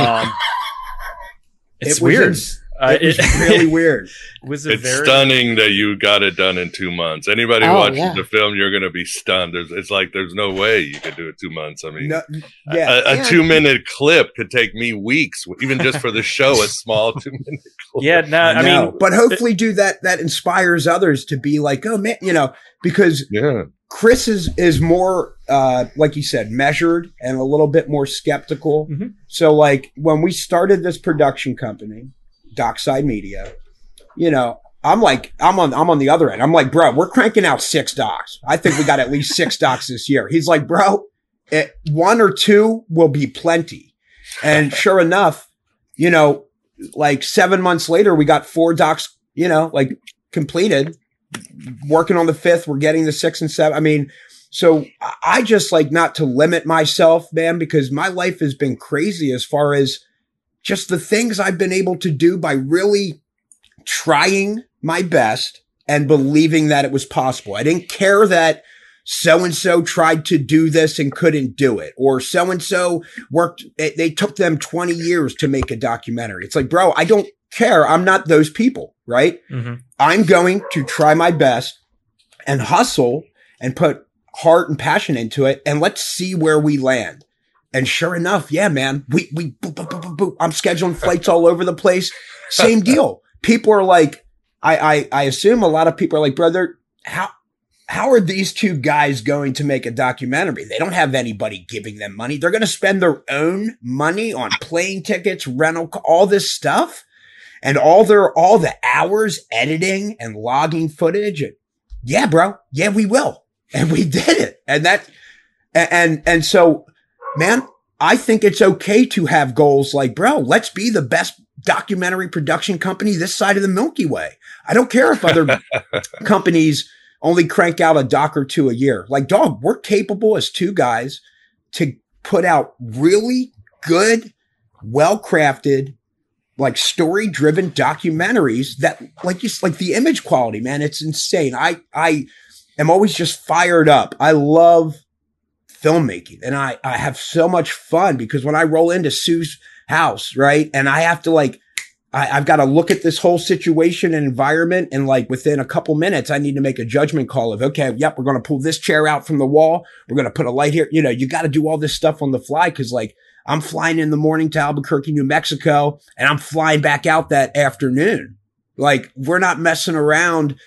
It's weird. It was really weird. It's stunning that you got it done in 2 months. Anybody watching the film, you're going to be stunned. It's like there's no way you could do it 2 months. I mean, a 2-minute clip could take me weeks, even just for the show. A small 2-minute clip. Yeah, I mean, but hopefully, that inspires others to be like, oh man, because Chris is more, like you said, measured and a little bit more skeptical. Mm-hmm. So, like when we started this production company, Dockside Media, I'm on the other end. I'm like, bro, we're cranking out 6 docs. I think we got at least 6 docs this year. He's like, bro, 1 or 2 will be plenty. And sure enough, like 7 months later, we got 4 docs, like completed, working on the 5th. We're getting the 6th and 7th. I mean, so I just like not to limit myself, man, because my life has been crazy as far as just the things I've been able to do by really trying my best and believing that it was possible. I didn't care that so-and-so tried to do this and couldn't do it, or so-and-so worked. They took them 20 years to make a documentary. It's like, bro, I don't care. I'm not those people, right? Mm-hmm. I'm going to try my best and hustle and put heart and passion into it. And let's see where we land. And sure enough, yeah, man, we I'm scheduling flights all over the place. Same deal. People are like, I assume a lot of people are like, brother, how are these 2 guys going to make a documentary? They don't have anybody giving them money. They're going to spend their own money on plane tickets, rental, all this stuff, and all the hours editing and logging footage. And yeah, bro. Yeah, we will. And we did it. And that, and so, man, I think it's okay to have goals like, bro, let's be the best documentary production company this side of the Milky Way. I don't care if other companies only crank out a doc or 2 a year. Like, dog, we're capable as 2 guys to put out really good, well-crafted, like story-driven documentaries that, like the image quality, man, it's insane. I am always just fired up. I love filmmaking. And I have so much fun because when I roll into Sue's house, right, and I have to I've got to look at this whole situation and environment. And like within a couple minutes, I need to make a judgment call of, okay, yep, we're going to pull this chair out from the wall. We're going to put a light here. You got to do all this stuff on the fly. Cause like I'm flying in the morning to Albuquerque, New Mexico, and I'm flying back out that afternoon. Like we're not messing around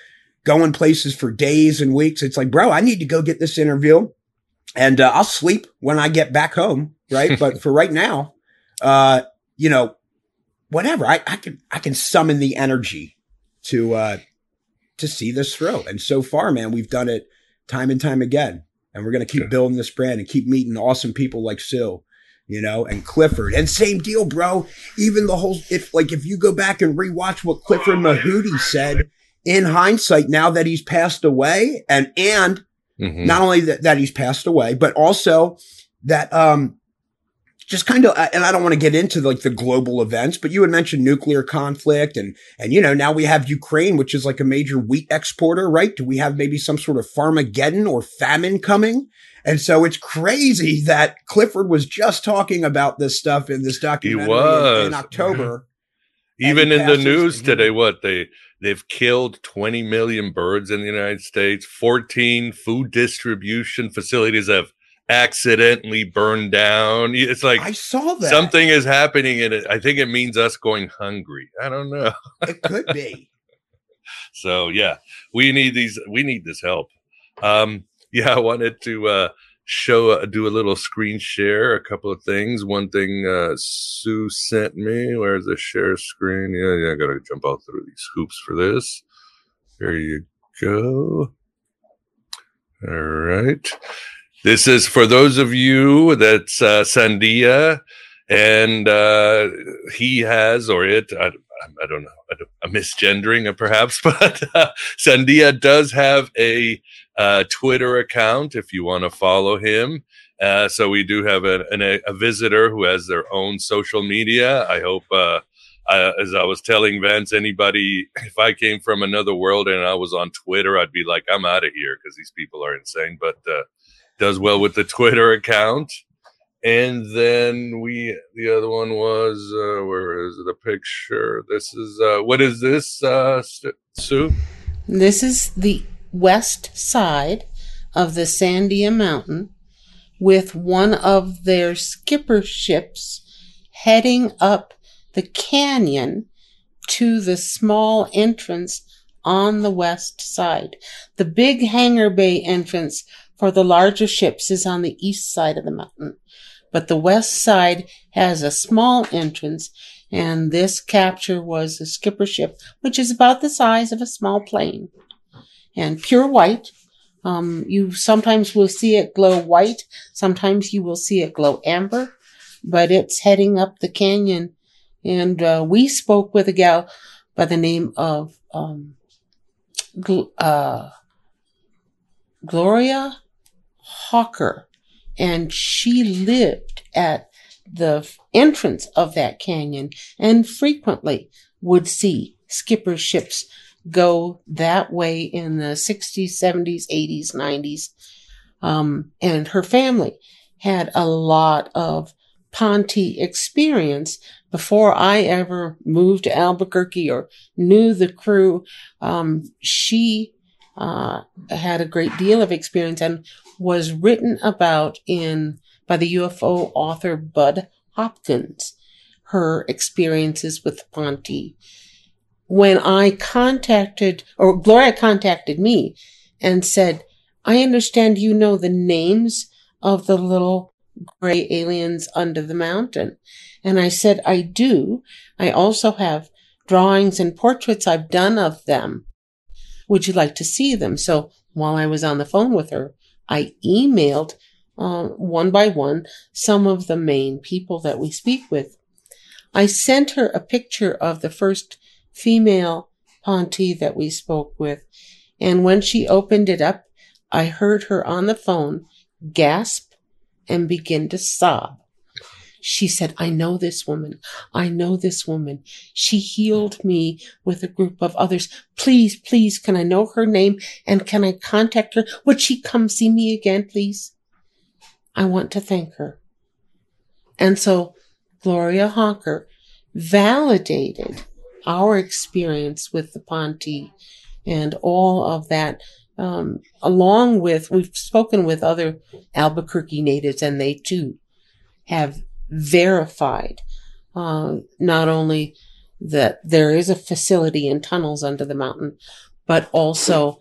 going places for days and weeks. It's like, bro, I need to go get this interview, and I'll sleep when I get back home, right? But for right now, you know, whatever, I can summon the energy to see this through. And so far, man, we've done it time and time again. And we're going to keep building this brand and keep meeting awesome people like Sue, you know, and Clifford. And same deal, bro. Even the whole, if you go back and rewatch what Clifford Mahooty said in hindsight, now that he's passed away, and not only that he's passed away, but also that, just kind of, and I don't want to get into like the global events, but you had mentioned nuclear conflict and, you know, now we have Ukraine, which is like a major wheat exporter, right? Do we have maybe some sort of Farmageddon or famine coming? And so it's crazy that Clifford was just talking about this stuff in this documentary in October. Even in the news today, they've killed 20 million birds in the United States. 14 food distribution facilities have accidentally burned down. It's like, I saw that something is happening, and I think it means us going hungry. I don't know. It could be. So yeah, we need this help. Yeah, I wanted to do a little screen share, a couple of things. One thing Sue sent me. Where's the share screen? Yeah, I gotta jump out through these hoops for this. There you go. All right. This is for those of you that's Sandia, and he has, or it, I don't know, I'm misgendering perhaps, but Sandia does have a Twitter account if you want to follow him. So we do have a visitor who has their own social media. I hope, as I was telling Vance, anybody, if I came from another world and I was on Twitter, I'd be like, I'm out of here because these people are insane. But does well with the Twitter account. And then the other one was, where is the picture? This is, what is this, Sue? This is the west side of the Sandia Mountain with one of their skipper ships heading up the canyon to the small entrance on the west side. The big hangar bay entrance for the larger ships is on the east side of the mountain, but the west side has a small entrance, and this capture was a skipper ship, which is about the size of a small plane, and pure white. You sometimes will see it glow white, sometimes you will see it glow amber, but it's heading up the canyon. And we spoke with a gal by the name of Gloria Hawker, and she lived at the entrance of that canyon and frequently would see skipper ships go that way in the 60s, 70s, 80s, 90s. And her family had a lot of Ponte experience before I ever moved to Albuquerque or knew the crew. She had a great deal of experience and was written about by the UFO author Bud Hopkins, her experiences with Ponte. When Gloria contacted me and said, I understand you know the names of the little gray aliens under the mountain. And I said, I do. I also have drawings and portraits I've done of them. Would you like to see them? So while I was on the phone with her, I emailed one by one some of the main people that we speak with. I sent her a picture of the first female Ponte that we spoke with. And when she opened it up, I heard her on the phone gasp and begin to sob. She said, I know this woman. I know this woman. She healed me with a group of others. Please, please, can I know her name and can I contact her? Would she come see me again, please? I want to thank her. And so Gloria Hawker validated our experience with the Ponte and all of that, along with, we've spoken with other Albuquerque natives, and they too have verified not only that there is a facility in tunnels under the mountain, but also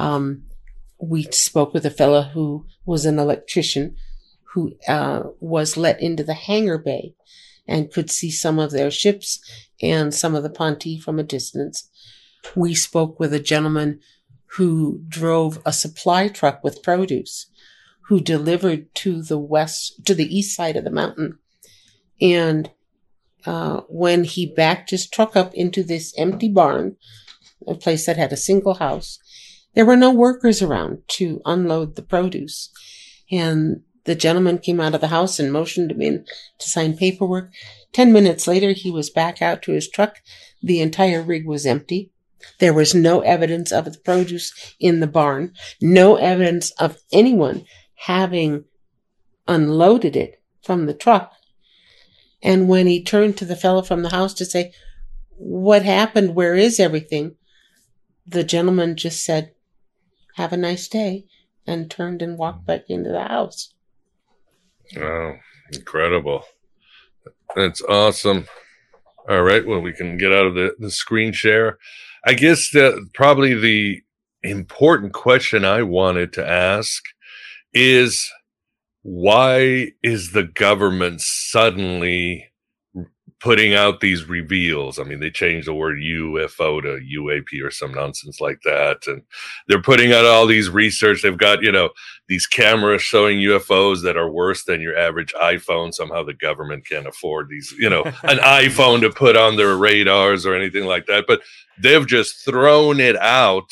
we spoke with a fellow who was an electrician who was let into the hangar bay and could see some of their ships and some of the Ponte from a distance. We spoke with a gentleman who drove a supply truck with produce, who delivered to the east side of the mountain. And when he backed his truck up into this empty barn, a place that had a single house, there were no workers around to unload the produce. And the gentleman came out of the house and motioned him in to sign paperwork. 10 minutes later, he was back out to his truck. The entire rig was empty. There was no evidence of the produce in the barn, no evidence of anyone having unloaded it from the truck. And when he turned to the fellow from the house to say, "What happened? Where is everything?" the gentleman just said, "Have a nice day," and turned and walked back into the house. Wow, incredible. That's awesome. All right, well, we can get out of the screen share. I guess probably the important question I wanted to ask is, why is the government suddenly putting out these reveals? I mean, they changed the word UFO to UAP or some nonsense like that. And they're putting out all these research. They've got, these cameras showing UFOs that are worse than your average iPhone. Somehow the government can't afford these, an iPhone to put on their radars or anything like that. But they've just thrown it out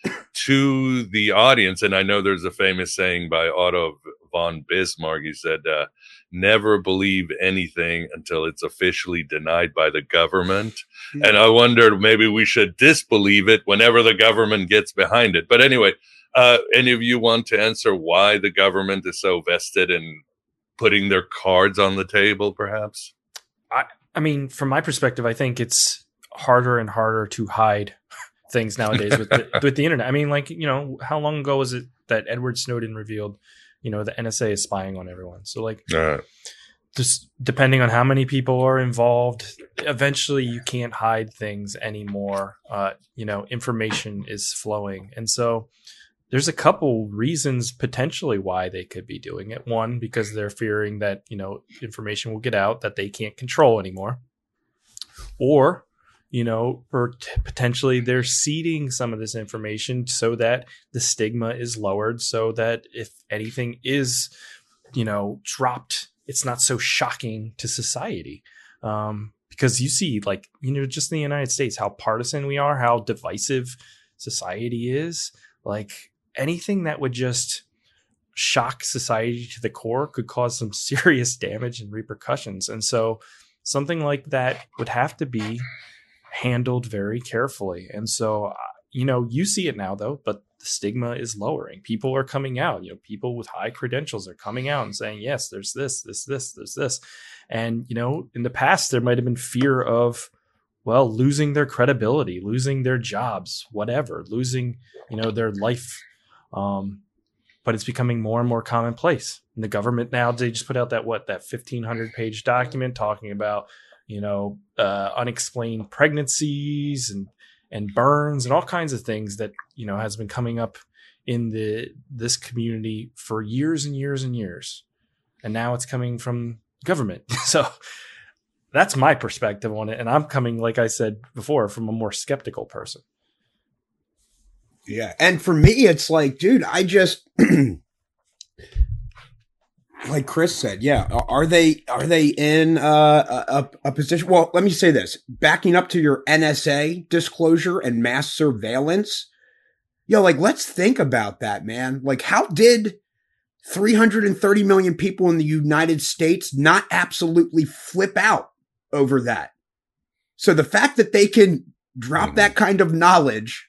to the audience. And I know there's a famous saying by Otto von Bismarck. He said, never believe anything until it's officially denied by the government. Mm-hmm. And I wondered, maybe we should disbelieve it whenever the government gets behind it. But anyway, any of you want to answer why the government is so vested in putting their cards on the table, perhaps? I mean, from my perspective, I think it's harder and harder to hide things nowadays with the internet. I mean, how long ago was it that Edward Snowden revealed, the NSA is spying on everyone? So just depending on how many people are involved, eventually you can't hide things anymore. Information is flowing. And so there's a couple reasons potentially why they could be doing it. One, because they're fearing that, information will get out that they can't control anymore. Or, potentially they're seeding some of this information so that the stigma is lowered, so that if anything is, dropped, it's not so shocking to society. Because you see, just in the United States, how partisan we are, how divisive society is. Anything that would just shock society to the core could cause some serious damage and repercussions. And so something like that would have to be handled very carefully. And so, you see it now, though, but the stigma is lowering. People are coming out. People with high credentials are coming out and saying, yes, there's this. And, in the past, there might have been fear of, losing their credibility, losing their jobs, whatever, losing, their life. But it's becoming more and more commonplace. And the government now, they just put out that 1,500-page document talking about, unexplained pregnancies and burns and all kinds of things that, has been coming up in this community for years and years and years. And now it's coming from government. So that's my perspective on it. And I'm coming, like I said before, from a more skeptical person. Yeah. And for me, it's dude, I just, like Chris said, yeah. Are they in a position? Well, let me say this, backing up to your NSA disclosure and mass surveillance. Let's think about that, man. How did 330 million people in the United States not absolutely flip out over that? So the fact that they can drop that kind of knowledge,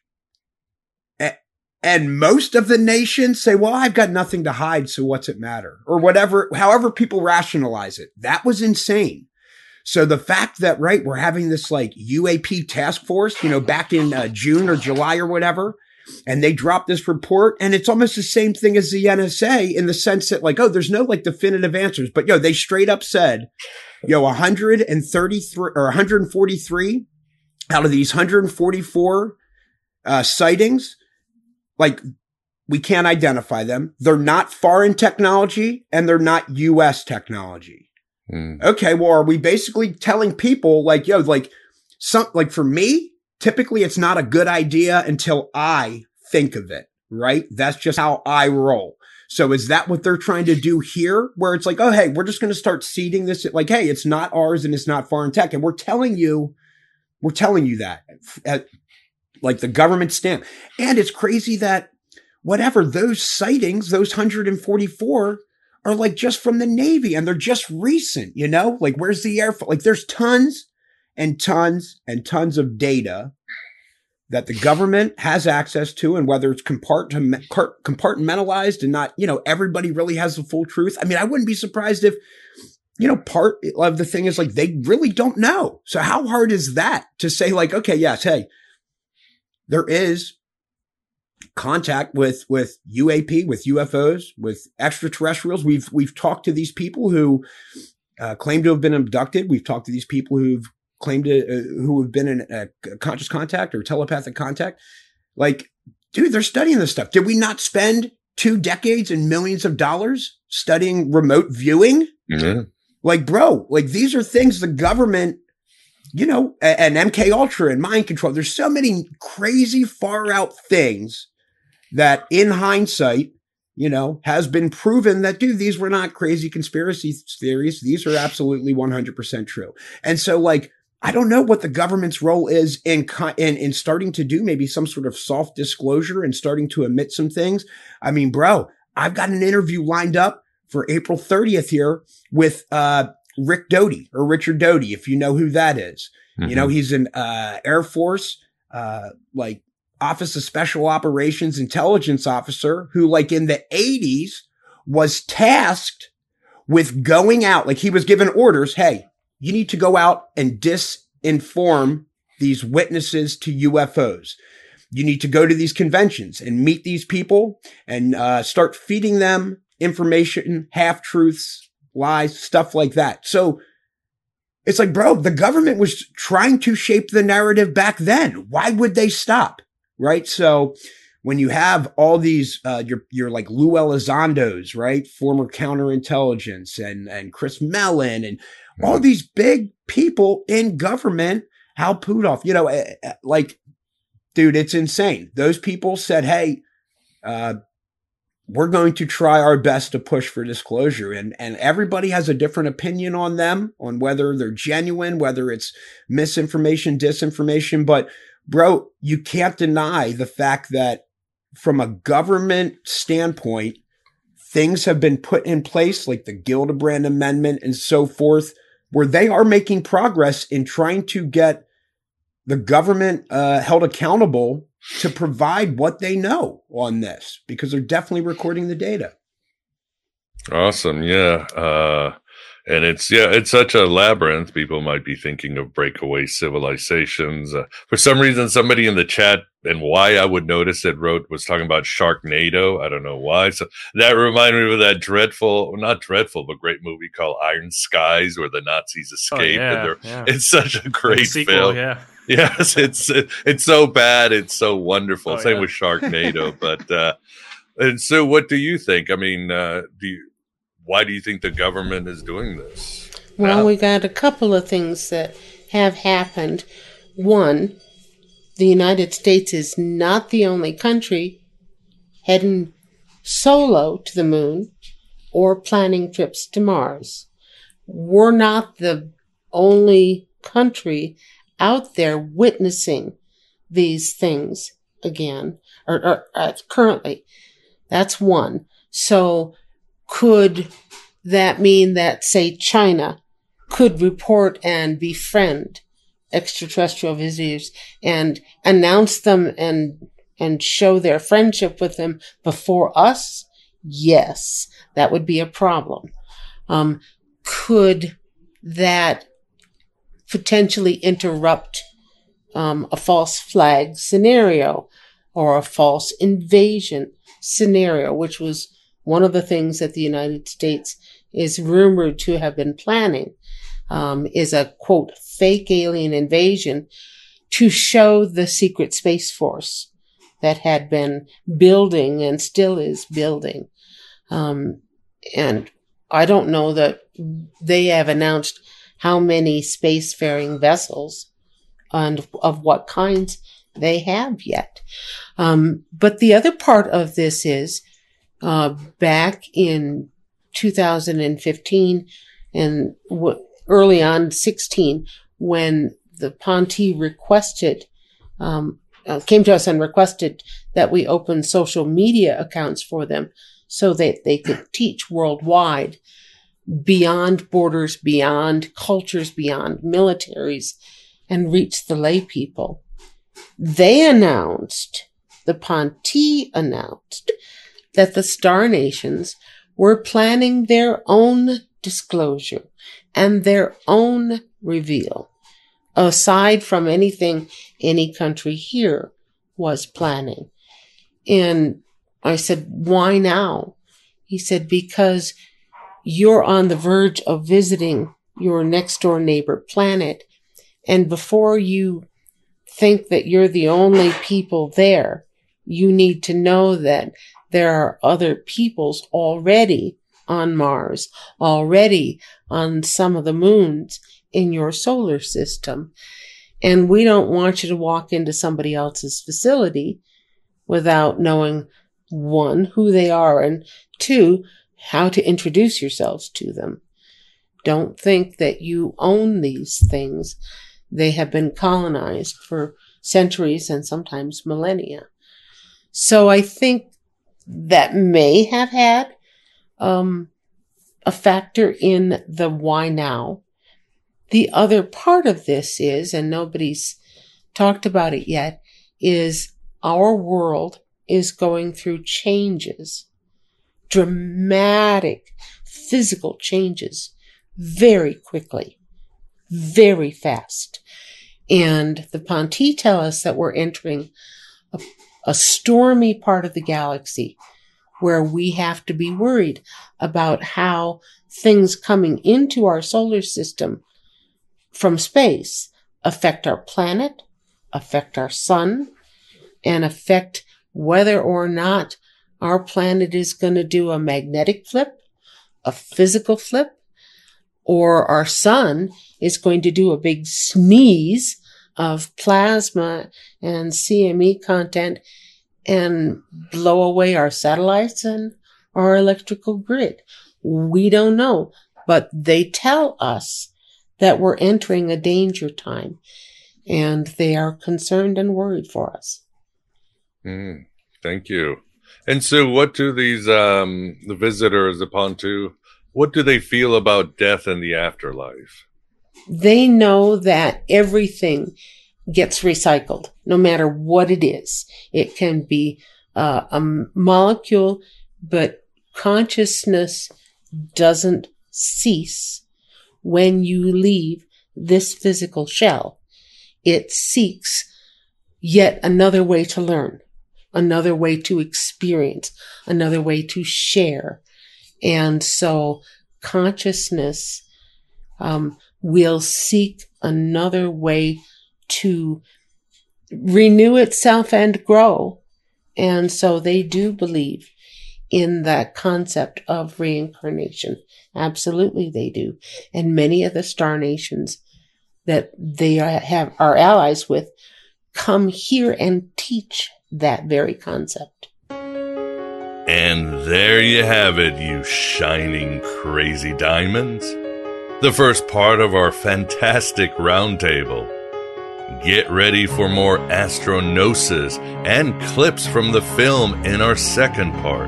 and most of the nation say, well, I've got nothing to hide, so what's it matter? Or whatever, however people rationalize it. That was insane. So the fact that, we're having this UAP task force, back in June or July or whatever, and they dropped this report, and it's almost the same thing as the NSA in the sense that there's no definitive answers, but they straight up said, 133 or 143 out of these 144 sightings, like, we can't identify them. They're not foreign technology and they're not U.S. technology. Okay, well, are we basically telling people like, yo, like for me, typically it's not a good idea until I think of it, right? That's just how I roll. So is that what they're trying to do here? Where it's like, oh, hey, we're just going to start seeding this. Like, hey, it's not ours and it's not foreign tech. And we're telling you that at like the government stamp. And it's crazy that whatever those sightings, those 144 are like just from the Navy and they're just recent, you know, like where's the Air Force? Like there's tons and tons and tons of data that the government has access to, and whether it's compartmentalized and not, you know, everybody really has the full truth. I mean, I wouldn't be surprised if, you know, part of the thing is like, they really don't know. So how hard is that to say like, okay, yes, hey, there is contact with UAP, with UFOs, with extraterrestrials. We've talked to these people who claim to have been abducted. We've talked to these people who've claimed to, who have been in a conscious contact or telepathic contact. Like, dude, they're studying this stuff. Did we not spend 2 decades and millions of dollars studying remote viewing? Mm-hmm. Like, bro, like these are things the government, you know, and MK Ultra and mind control. There's so many crazy far out things that in hindsight, you know, has been proven that, dude, these were not crazy conspiracy theories. These are absolutely 100% true. And so like, I don't know what the government's role is in starting to do maybe some sort of soft disclosure and starting to admit some things. I mean, bro, I've got an interview lined up for April 30th here with Rick Doty or Richard Doty, if you know who that is. Mm-hmm. You know, he's an Air Force like Office of Special Operations intelligence officer who like in the 80s was tasked with going out, like he was given orders, hey, you need to go out and disinform these witnesses to UFOs. You need to go to these conventions and meet these people and start feeding them information, half-truths, lies, stuff like that. So it's like, bro, the government was trying to shape the narrative back then. Why would they stop? Right? So when you have all these, you're like Lou Elizondo's, right? Former counterintelligence and Chris Mellon and all these big people in government, Hal Puthoff, you know, like, dude, it's insane. Those people said, hey, we're going to try our best to push for disclosure. And everybody has a different opinion on them, on whether they're genuine, whether it's misinformation, disinformation. But bro, you can't deny the fact that from a government standpoint, things have been put in place like the Gillibrand Amendment and so forth, where they are making progress in trying to get the government held accountable to provide what they know on this, because they're definitely recording the data. Awesome. Yeah. And it's such a labyrinth. People might be thinking of breakaway civilizations. For some reason, somebody in the chat, and why I would notice it, was talking about Sharknado. I don't know why. So that reminded me of that not dreadful, but great movie called Iron Skies, where the Nazis escape. It's such a great film. Yeah. Yes, it's so bad. It's so wonderful. Same with Sharknado. But, and so what do you think? I mean, why do you think the government is doing this? Well, we got a couple of things that have happened. One, the United States is not the only country heading solo to the moon or planning trips to Mars. We're not the only country out there witnessing these things again, or currently. That's one. So could that mean that, say, China could report and befriend extraterrestrial visitors and announce them and show their friendship with them before us? Yes, that would be a problem. Could that potentially interrupt a false flag scenario or a false invasion scenario, which was one of the things that the United States is rumored to have been planning, is a, quote, fake alien invasion to show the secret Space Force that had been building and still is building. And I don't know that they have announced how many spacefaring vessels and of what kinds they have yet. But the other part of this is back in 2015 and early on 16, when the Ponte requested, came to us and requested that we open social media accounts for them so that they could teach worldwide, beyond borders, beyond cultures, beyond militaries, and reach the lay people. They announced, the Ponte announced, that the Star Nations were planning their own disclosure and their own reveal, aside from anything any country here was planning. And I said, why now? He said, because you're on the verge of visiting your next door neighbor planet. And before you think that you're the only people there, you need to know that there are other peoples already on Mars, already on some of the moons in your solar system. And we don't want you to walk into somebody else's facility without knowing, one, who they are, and two, how to introduce yourselves to them. Don't think that you own these things. They have been colonized for centuries and sometimes millennia. So I think that may have had a factor in the why now. The other part of this is, and nobody's talked about it yet, is our world is going through changes, dramatic physical changes, very quickly, very fast. And the Ponte tell us that we're entering a stormy part of the galaxy where we have to be worried about how things coming into our solar system from space affect our planet, affect our sun, and affect whether or not our planet is going to do a magnetic flip, a physical flip, or our sun is going to do a big sneeze of plasma and CME content and blow away our satellites and our electrical grid. We don't know, but they tell us that we're entering a danger time, and they are concerned and worried for us. Thank you. And so what do these, the visitors upon to, what do they feel about death and the afterlife? They know that everything gets recycled, no matter what it is. It can be a molecule, but consciousness doesn't cease when you leave this physical shell. It seeks yet another way to learn, another way to experience, another way to share. And so consciousness will seek another way to renew itself and grow. And so they do believe in that concept of reincarnation. Absolutely, they do. And many of the star nations that they are allies with come here and teach that very concept. And there you have it, you shining crazy diamonds. The first part of our fantastic roundtable. Get ready for more Astronosis and clips from the film in our second part.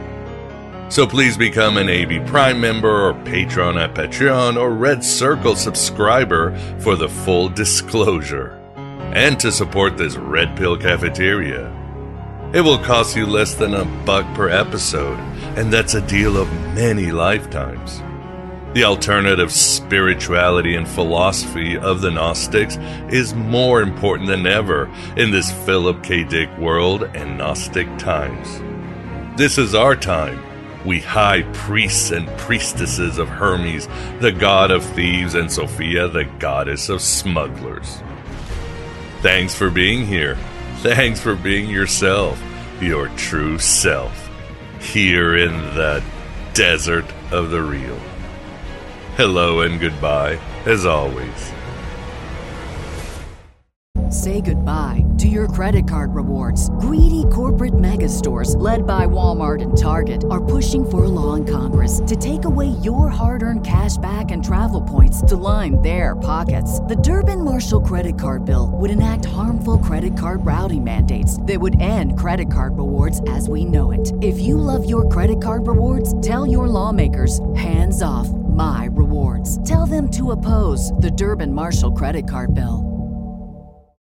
So please become an AB Prime member or patron at Patreon or Red Circle subscriber for the full disclosure. And to support this Red Pill Cafeteria. It will cost you less than $1 per episode, and that's a deal of many lifetimes. The alternative spirituality and philosophy of the Gnostics is more important than ever in this Philip K. Dick world and Gnostic times. This is our time. We high priests and priestesses of Hermes, the god of thieves, and Sophia, the goddess of smugglers. Thanks for being here. Thanks for being yourself, your true self, here in the desert of the real. Hello and goodbye, as always. Say goodbye to your credit card rewards. Greedy corporate mega stores, led by Walmart and Target, are pushing for a law in Congress to take away your hard-earned cash back and travel points to line their pockets. The Durbin-Marshall credit card bill would enact harmful credit card routing mandates that would end credit card rewards as we know it. If you love your credit card rewards, tell your lawmakers, hands off my rewards. Tell them to oppose the Durbin-Marshall credit card bill.